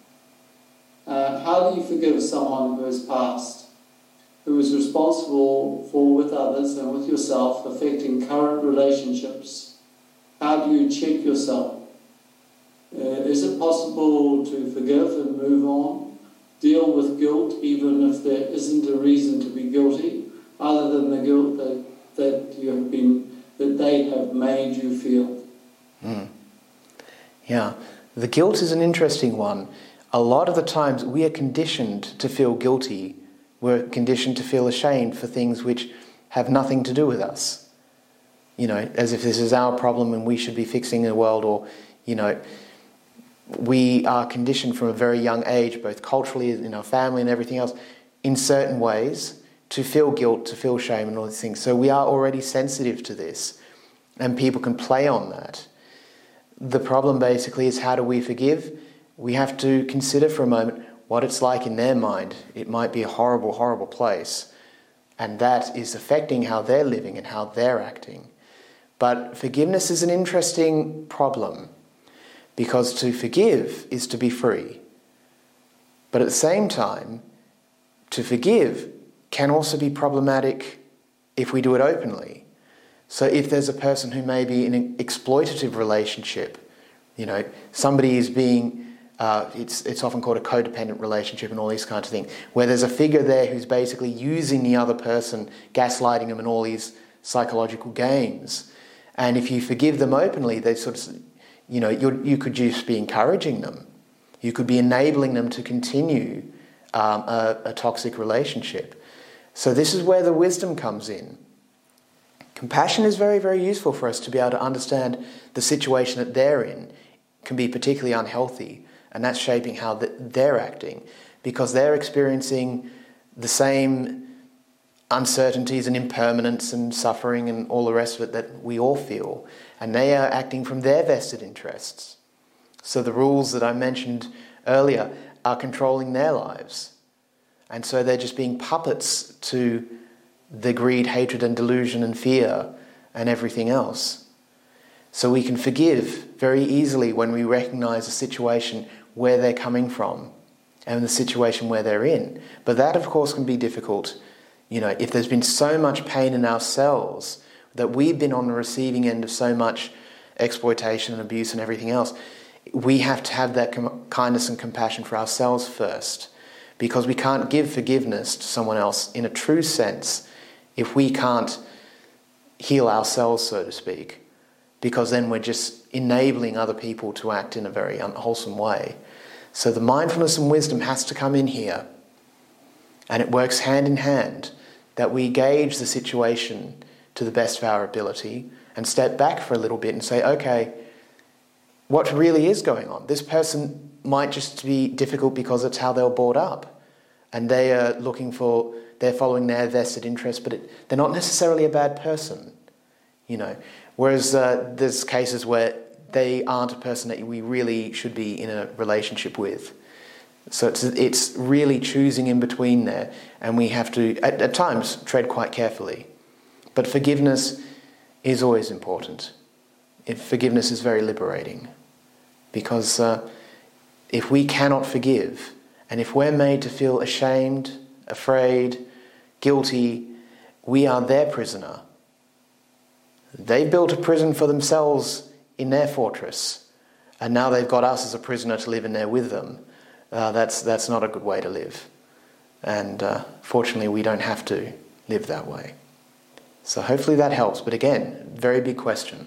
Uh, how do you forgive someone who has passed, who is responsible for, with others and with yourself, affecting current relationships? How do you check yourself? Uh, is it possible to forgive and move on, deal with guilt even if there isn't a reason to be guilty, other than the guilt that, that you have been, that they have made you feel? Mm. Yeah, the guilt is an interesting one. A lot of the times we are conditioned to feel guilty. We're conditioned to feel ashamed for things which have nothing to do with us. You know, as if this is our problem and we should be fixing the world, or, you know, we are conditioned from a very young age, both culturally, in our family and everything else, in certain ways, to feel guilt, to feel shame and all these things. So we are already sensitive to this, and people can play on that. The problem basically is, how do we forgive? We have to consider for a moment what it's like in their mind. It might be a horrible, horrible place, and that is affecting how they're living and how they're acting. But forgiveness is an interesting problem, because to forgive is to be free. But at the same time, to forgive can also be problematic if we do it openly. So if there's a person who may be in an exploitative relationship, you know, somebody is being, uh, it's it's often called a codependent relationship and all these kinds of things, where there's a figure there who's basically using the other person, gaslighting them and all these psychological games. And if you forgive them openly, they sort of, you know, you're, you could just be encouraging them. You could be enabling them to continue um, a, a toxic relationship. So this is where the wisdom comes in. Compassion is very, very useful for us to be able to understand the situation that they're in can be particularly unhealthy, and that's shaping how they're acting, because they're experiencing the same uncertainties and impermanence and suffering and all the rest of it that we all feel, and they are acting from their vested interests. So the rules that I mentioned earlier are controlling their lives, and so they're just being puppets to the greed, hatred and delusion and fear and everything else. So we can forgive very easily when we recognise the situation where they're coming from and the situation where they're in. But that, of course, can be difficult. You know, if there's been so much pain in ourselves, that we've been on the receiving end of so much exploitation and abuse and everything else, we have to have that com- kindness and compassion for ourselves first, because we can't give forgiveness to someone else in a true sense if we can't heal ourselves, so to speak, because then we're just enabling other people to act in a very unwholesome way. So the mindfulness and wisdom has to come in here, and it works hand in hand, that we gauge the situation to the best of our ability and step back for a little bit and say, okay, what really is going on? This person might just be difficult because it's how they were brought up, and they are looking for, they're following their vested interest, but it, they're not necessarily a bad person, you know. Whereas uh, there's cases where they aren't a person that we really should be in a relationship with. So it's it's really choosing in between there, and we have to, at, at times, tread quite carefully. But forgiveness is always important. If forgiveness is very liberating, because uh, if we cannot forgive, and if we're made to feel ashamed, afraid, guilty, we are their prisoner. They built a prison for themselves in their fortress, and now they've got us as a prisoner to live in there with them. Uh, that's that's not a good way to live. And uh, fortunately, we don't have to live that way. So hopefully that helps. But again, very big question.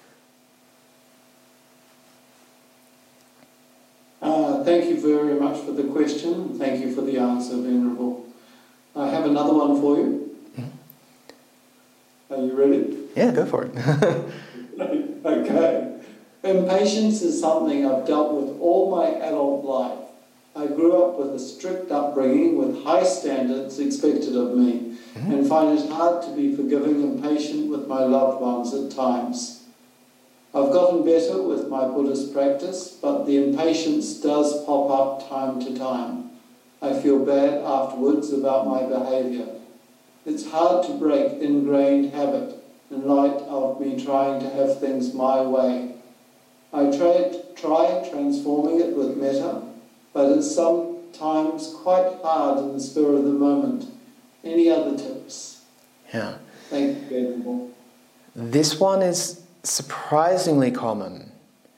Uh, thank you very much for the question. Thank you for the answer, Venerable. I have another one for you. Mm-hmm. Are you ready? Yeah, go for it. Okay. Impatience is something I've dealt with all my adult life. I grew up with a strict upbringing with high standards expected of me, mm-hmm. and find it hard to be forgiving and patient with my loved ones at times. I've gotten better with my Buddhist practice, but the impatience does pop up time to time. I feel bad afterwards about my behaviour. It's hard to break ingrained habit in light of me trying to have things my way. I tried, try transforming it with metta, but it's sometimes quite hard in the spur of the moment. Any other tips? Yeah. Thank you, Venerable. This one is surprisingly common.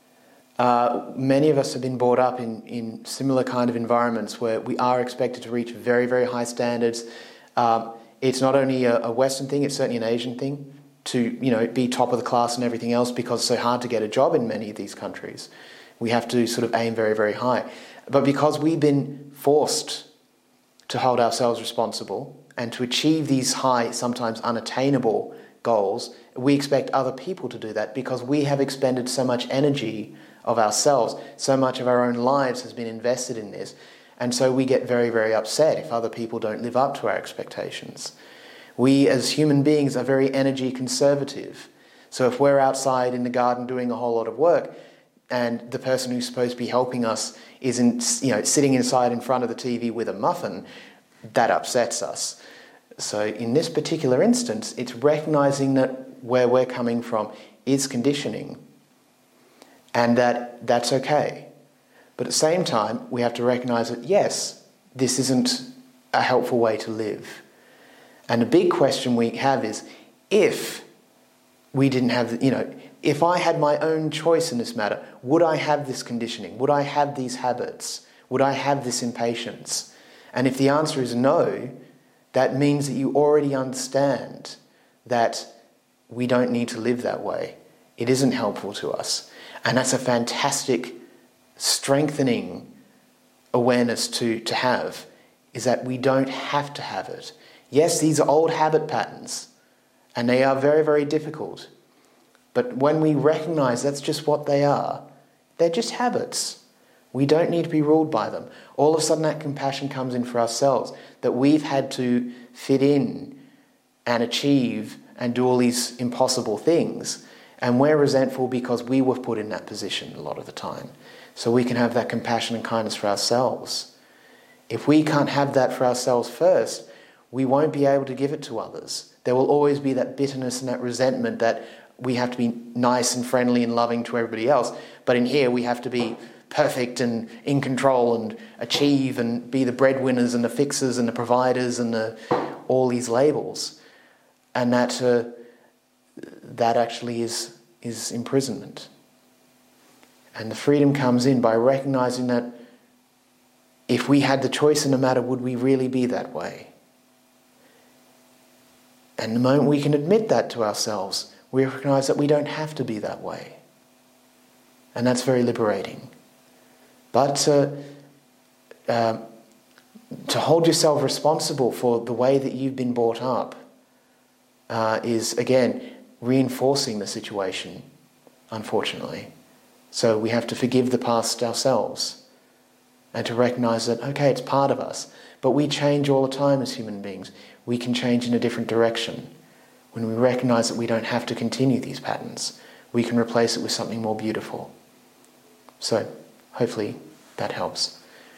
Uh, many of us have been brought up in, in similar kind of environments where we are expected to reach very, very high standards. Um, it's not only a, a Western thing, it's certainly an Asian thing to, you know, be top of the class and everything else, because it's so hard to get a job in many of these countries. We have to sort of aim very, very high. But because we've been forced to hold ourselves responsible and to achieve these high, sometimes unattainable goals, we expect other people to do that because we have expended so much energy of ourselves, so much of our own lives has been invested in this, and so we get very, very upset if other people don't live up to our expectations. We as human beings are very energy conservative, so if we're outside in the garden doing a whole lot of work and the person who's supposed to be helping us isn't, you know, sitting inside in front of the T V with a muffin, that upsets us. So in this particular instance, it's recognising that where we're coming from is conditioning, and that that's okay. But at the same time, we have to recognise that, yes, this isn't a helpful way to live. And the big question we have is, if we didn't have, you know, if I had my own choice in this matter, would I have this conditioning? Would I have these habits? Would I have this impatience? And if the answer is no, that means that you already understand that we don't need to live that way. It isn't helpful to us. And that's a fantastic, strengthening awareness to, to have, is that we don't have to have it. Yes, these are old habit patterns, and they are very, very difficult. But when we recognise that's just what they are, they're just habits. We don't need to be ruled by them. All of a sudden that compassion comes in for ourselves, that we've had to fit in and achieve and do all these impossible things. And we're resentful because we were put in that position a lot of the time. So we can have that compassion and kindness for ourselves. If we can't have that for ourselves first, we won't be able to give it to others. There will always be that bitterness and that resentment that we have to be nice and friendly and loving to everybody else. But in here we have to be perfect and in control and achieve and be the breadwinners and the fixers and the providers and the, all these labels. And that uh, that actually is, is imprisonment. And the freedom comes in by recognising that if we had the choice in the matter, would we really be that way? And the moment we can admit that to ourselves, we recognise that we don't have to be that way. And that's very liberating. But uh, uh, to hold yourself responsible for the way that you've been brought up uh, is, again, reinforcing the situation, unfortunately. So we have to forgive the past ourselves and to recognise that, okay, it's part of us, but we change all the time as human beings. We can change in a different direction. When we recognise that we don't have to continue these patterns, we can replace it with something more beautiful. So, hopefully that helps.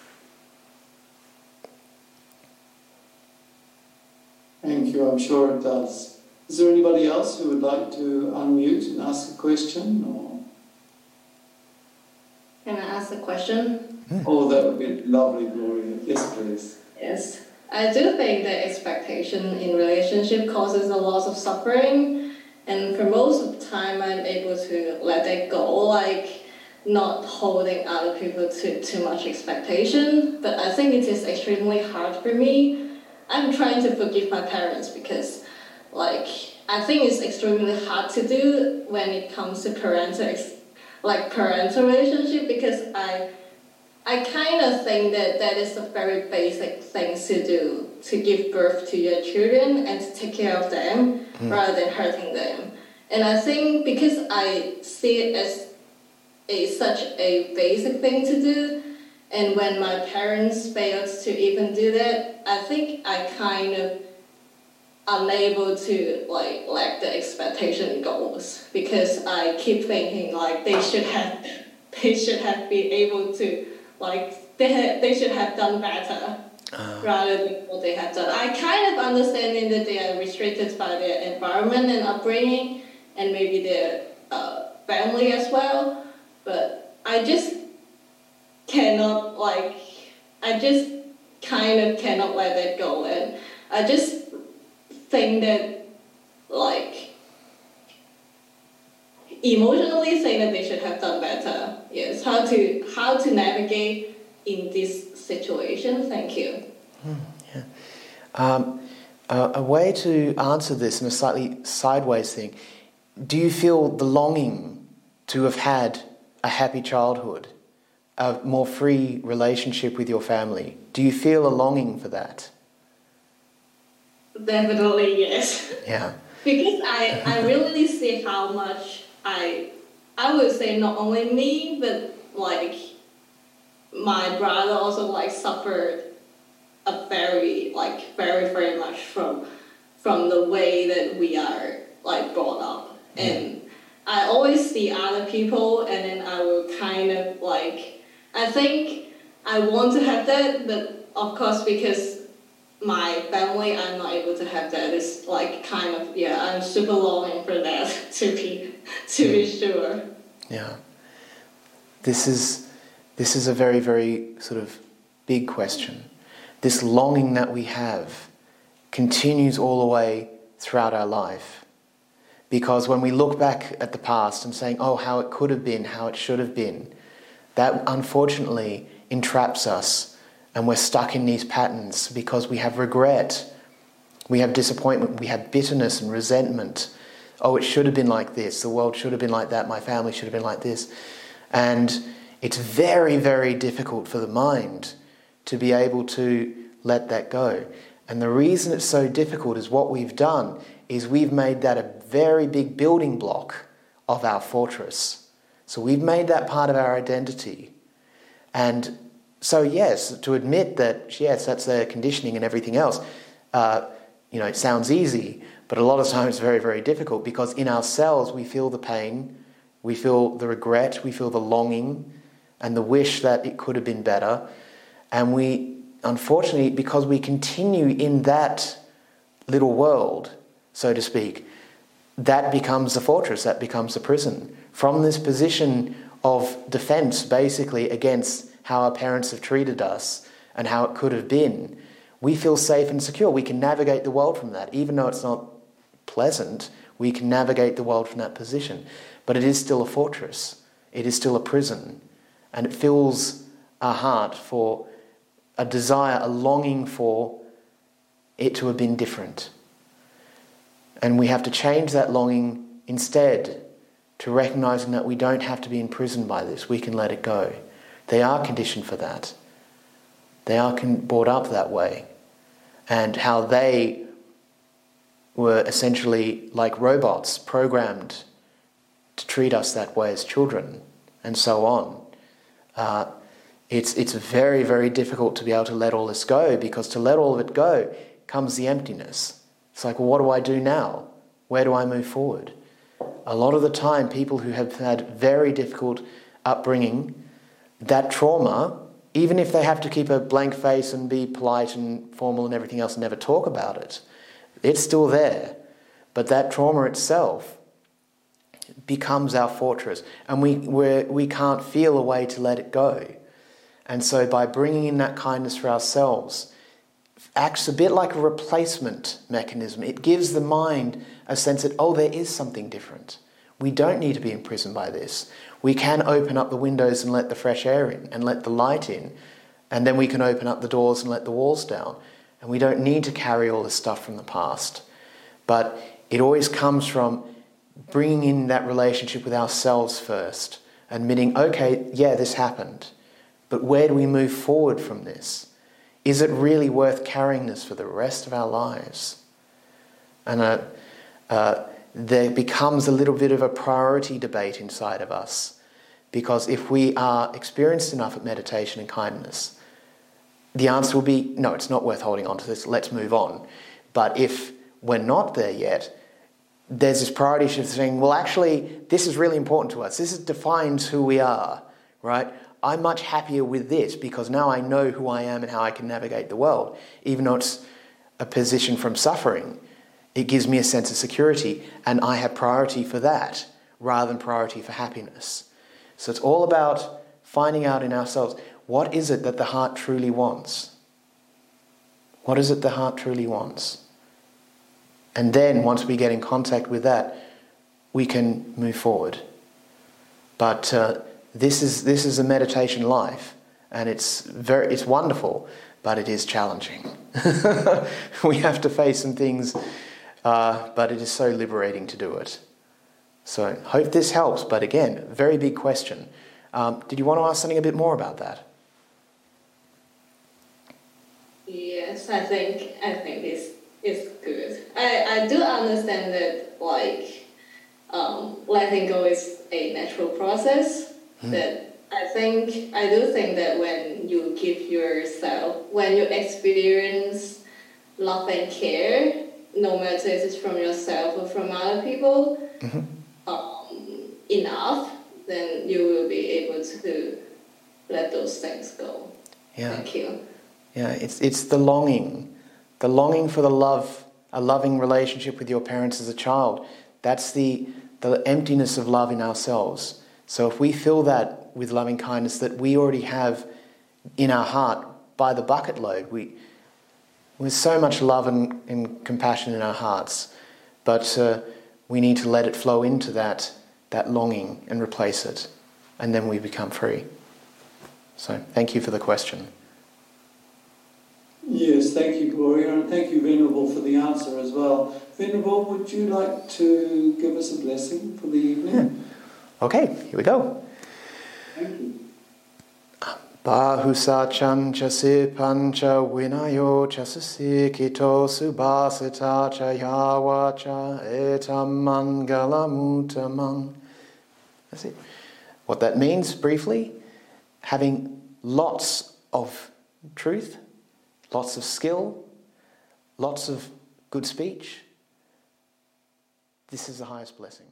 Thank you, I'm sure it does. Is there anybody else who would like to unmute and ask a question? Or? Can I ask a question? Mm. Oh, that would be lovely, Gloria. Yes, please. Yes. I do think that expectation in relationship causes a lot of suffering, and for most of the time I'm able to let it go, like not holding other people to too much expectation. But I think it is extremely hard for me. I'm trying to forgive my parents because, like, I think it's extremely hard to do when it comes to parental, ex- like parental relationship, because I. I kind of think that that is a very basic thing to do, to give birth to your children and to take care of them mm. rather than hurting them. And I think because I see it as a such a basic thing to do, and when my parents failed to even do that, I think I kind of unable to like let the expectation goes, because I keep thinking like they should have they should have been able to. Like, they, they should have done better. uh. rather than what they have done. I kind of understanding that they are restricted by their environment and upbringing, and maybe their uh, family as well. But I just cannot like, I just kind of cannot let it go, and I just think that like emotionally think that they should have done better. Yes, how to how to navigate in this situation. Thank you. Mm, yeah. Um, a, a way to answer this in a slightly sideways thing. Do you feel the longing to have had a happy childhood, a more free relationship with your family? Do you feel a longing for that? Definitely yes. Yeah. Because I, I really see how much I I would say not only me but like my brother also like suffered a very like very very much from from the way that we are like brought up. Mm. And I always see other people and then I will kind of like I think I want to have that, but of course because my family, I'm not able to have that. It's like kind of, yeah, I'm super longing for that to be to be sure. Yeah. This is this is a very, very sort of big question. This longing that we have continues all the way throughout our life. Because when we look back at the past and saying, oh, how it could have been, how it should have been, that unfortunately entraps us. And we're stuck in these patterns because we have regret, we have disappointment, we have bitterness and resentment. Oh, it should have been like this, the world should have been like that, my family should have been like this. And it's very, very difficult for the mind to be able to let that go. And the reason it's so difficult is what we've done is we've made that a very big building block of our fortress. So we've made that part of our identity. And so yes, to admit that, yes, that's their conditioning and everything else, uh, you know, it sounds easy, but a lot of times it's very, very difficult because in ourselves we feel the pain, we feel the regret, we feel the longing and the wish that it could have been better. And we, unfortunately, because we continue in that little world, so to speak, that becomes the fortress, that becomes the prison. From this position of defense, basically, against how our parents have treated us and how it could have been, we feel safe and secure. We can navigate the world from that. Even though it's not pleasant, we can navigate the world from that position. But it is still a fortress. It is still a prison. And it fills our heart for a desire, a longing for it to have been different. And we have to change that longing instead to recognizing that we don't have to be imprisoned by this. We can let it go. They are conditioned for that. They are brought up that way. And how they were essentially like robots, programmed to treat us that way as children, and so on. Uh, it's, it's very, very difficult to be able to let all this go, because to let all of it go comes the emptiness. It's like, well, what do I do now? Where do I move forward? A lot of the time, people who have had very difficult upbringing, that trauma, even if they have to keep a blank face and be polite and formal and everything else and never talk about it, it's still there. But that trauma itself becomes our fortress, and we we're, we can't feel a way to let it go. And so by bringing in that kindness for ourselves, acts a bit like a replacement mechanism. It gives the mind a sense that, oh, there is something different. We don't need to be imprisoned by this. We can open up the windows and let the fresh air in and let the light in, and then we can open up the doors and let the walls down. And we don't need to carry all this stuff from the past. But it always comes from bringing in that relationship with ourselves first, admitting, okay, yeah, this happened, but where do we move forward from this? Is it really worth carrying this for the rest of our lives? And uh, uh, there becomes a little bit of a priority debate inside of us, because if we are experienced enough at meditation and kindness, the answer will be, no, it's not worth holding on to this, let's move on. But if we're not there yet, there's this priority shift saying, well, actually, this is really important to us. This is, defines who we are, right? I'm much happier with this because now I know who I am and how I can navigate the world. Even though it's a position from suffering, it gives me a sense of security, and I have priority for that rather than priority for happiness. So it's all about finding out in ourselves, what is it that the heart truly wants? What is it the heart truly wants? And then once we get in contact with that, we can move forward. But uh, this is this is a meditation life, and it's very it's wonderful, but it is challenging. We have to face some things, uh, but it is so liberating to do it. So hope this helps. But again, very big question. Um, did you want to ask something a bit more about that? Yes, I think I think it's it's good. I, I do understand that like um, letting go is a natural process. Mm. That I think I do think that when you give yourself, when you experience love and care, no matter if it's from yourself or from other people, mm-hmm. um, enough, then you will be able to let those things go. Yeah. Thank you. Yeah, it's it's the longing, the longing for the love, a loving relationship with your parents as a child. That's the the emptiness of love in ourselves. So if we fill that with loving kindness that we already have in our heart by the bucket load, we with so much love and, and compassion in our hearts, but uh, we need to let it flow into that that longing and replace it, and then we become free. So thank you for the question. Yes, thank you, Gloria, and thank you, Venerable, for the answer as well. Venerable, would you like to give us a blessing for the evening? Yeah. Okay, here we go. Thank you. Bahusachan chasi pancha vinayo chasasi kito subhasita chayawacha etam mangalamutamang. That's it. What that means, briefly, having lots of truth, lots of skill, lots of good speech. This is the highest blessing.